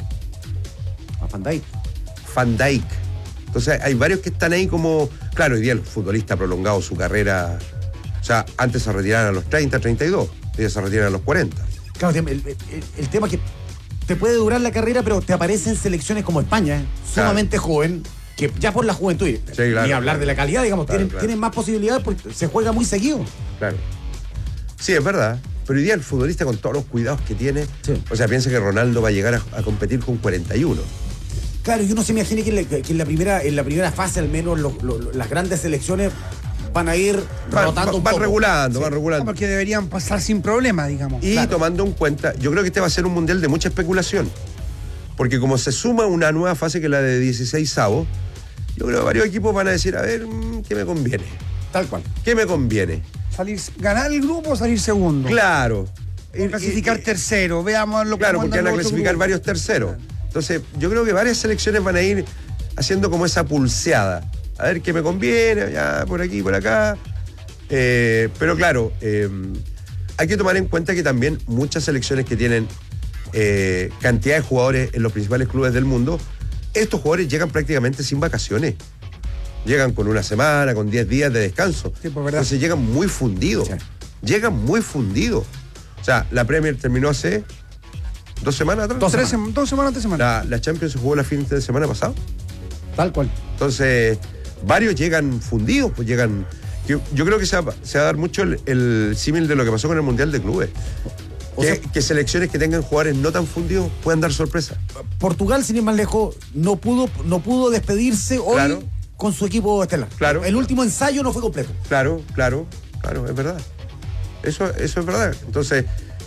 A Van Dijk. Van Dijk. Entonces hay varios que están ahí como... Claro, hoy día el futbolista ha prolongado su carrera. O sea, antes se retiraban a los treinta, treinta y dos, hoy día se retiran a los cuarenta. Claro, el, el- el tema es que te puede durar la carrera, pero te aparecen selecciones como España, ¿eh? Sumamente joven, que ya por la juventud, y claro, ni hablar claro. de la calidad, digamos, Claro, tienen, claro. tienen más posibilidades porque se juega muy seguido. Claro. Sí, es verdad. Pero hoy día el futbolista, con todos los cuidados que tiene, Sí. o sea, piensa que Ronaldo va a llegar a, a competir con cuarenta y uno. Claro, y uno se imagina que en la, que en la primera, en la primera fase, al menos, lo- lo- lo- las grandes selecciones van a ir Van, rotando van- un van poco. regulando, Sí. van regulando. Porque deberían pasar sin problema, digamos. Y Claro. tomando en cuenta, yo creo que este va a ser un mundial de mucha especulación. Porque como se suma una nueva fase que es la de dieciséis avos, yo creo que varios equipos van a decir, a ver, mm, ¿qué me conviene? Tal cual. ¿Qué me conviene? Salir, ganar el grupo o salir segundo. Claro. O clasificar tercero. Veamos lo que Claro, porque mandan van a los otros clasificar grupos. varios terceros. Entonces, yo creo que varias selecciones van a ir haciendo como esa pulseada. A ver qué me conviene, ya por aquí, por acá. Eh, pero claro, eh, hay que tomar en cuenta que también muchas selecciones que tienen eh, cantidad de jugadores en los principales clubes del mundo, estos jugadores llegan prácticamente sin vacaciones. Llegan con una semana, con diez días de descanso. Sí, pues, verdad. Entonces llegan muy fundidos. Sí. Llegan muy fundidos. O sea, la Premier terminó hace dos semanas atrás. Dos Tres semanas. sem- dos semanas, tres semanas. La, la Champions se jugó la fin de semana pasado. Tal cual. Entonces, varios llegan fundidos, pues llegan. Yo, yo creo que se va, se va a dar mucho el, el símil de lo que pasó con el Mundial de Clubes. O Que, sea- que selecciones que tengan jugadores no tan fundidos puedan dar sorpresa. Portugal, sin ir más lejos, no pudo, no pudo despedirse hoy Claro. con su equipo estelar. Claro. El último ensayo no fue completo. Claro, claro, claro, es verdad. Eso, eso es verdad. Entonces,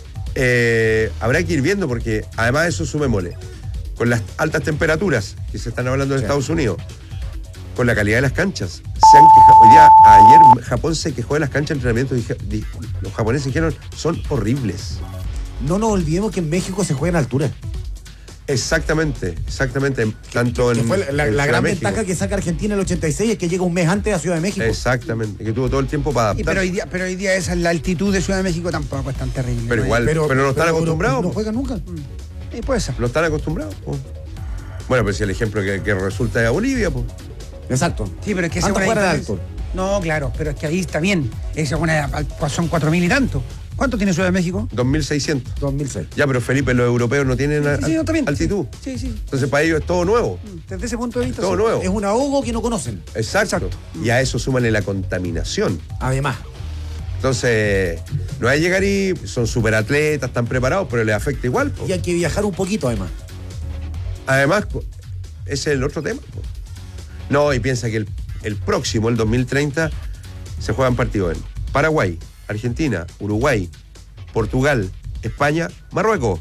eh, habrá que ir viendo, porque además de eso, sumémosle, con las altas temperaturas que se están hablando en Sí. Estados Unidos, con la calidad de las canchas. Se han quejado. Hoy día, ayer Japón se quejó de las canchas de entrenamiento. Dije- di- los japoneses dijeron, son horribles. No nos olvidemos que en México se juega en altura. Exactamente, exactamente. Tanto Que en, fue la, la- en la gran México. ventaja que saca Argentina en el ochenta y seis es que llega un mes antes a Ciudad de México. Exactamente, que tuvo todo el tiempo para Y adaptarse. pero, hoy día, pero hoy día esa, la altitud de Ciudad de México tampoco es tan terrible. Pero ¿no? igual, pero, no están acostumbrados. No po. juegan nunca. Eh, puede ser. No están acostumbrados. po. Bueno, pues si el ejemplo que, que resulta de Bolivia, pues. Exacto. Sí, pero es que esa Anda es una fuera de diferencia. alto. No, claro, pero es que ahí está bien. Esa es una, son cuatro mil y tanto. ¿Cuánto tiene Ciudad de México? dos mil seiscientos. dos mil seis. Ya, pero Felipe, los europeos no tienen al- Sí, sí, no, está bien. altitud. Sí, sí. Entonces para ellos es todo nuevo. Desde ese punto de vista. Todo sí. nuevo. Es un ahogo que no conocen. Exacto. Y a eso súmale la contaminación. Además. Entonces, no hay que llegar y son superatletas, están preparados, pero les afecta igual. po. Y hay que viajar un poquito, además. Además, po, ese es el otro tema. po. No, y piensa que el, el próximo, el dos mil treinta, se juegan partidos en Paraguay, Argentina, Uruguay, Portugal, España, Marruecos.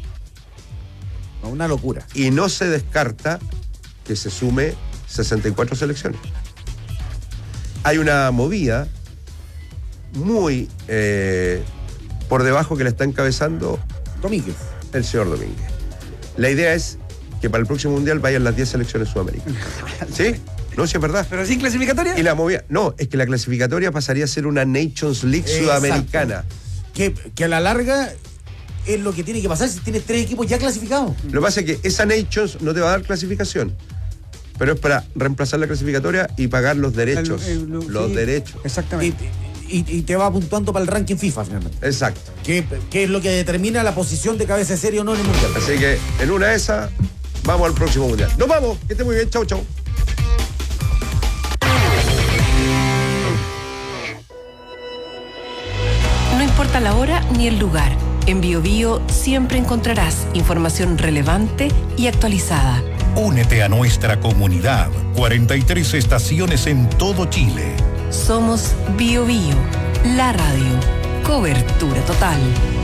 Una locura. Y no se descarta que se sume sesenta y cuatro selecciones. Hay una movida muy eh, por debajo que la está encabezando Domínguez. El señor Domínguez. La idea es que para el próximo mundial vayan las diez selecciones sudamericanas. ¿Sí? No, sí es verdad. ¿Pero sin clasificatoria? Y la movida. No, es que la clasificatoria pasaría a ser una Nations League Exacto. sudamericana. Que, que a la larga es lo que tiene que pasar si tienes tres equipos ya clasificados. Lo que pasa es que esa Nations no te va a dar clasificación, pero es para reemplazar la clasificatoria y pagar los derechos. El- el- los sí, derechos. Exactamente. Y, y- y te va puntuando para el ranking FIFA, finalmente. Exacto. Que, que es lo que determina la posición de cabeza de serie o no en el mundial. Así que en una de esas, vamos al próximo mundial. Nos vamos, que esté muy bien. Chau, chau. No importa la hora ni el lugar, en BioBio siempre encontrarás información relevante y actualizada. Únete a nuestra comunidad. cuarenta y tres estaciones en todo Chile. Somos BioBio, la radio. Cobertura total.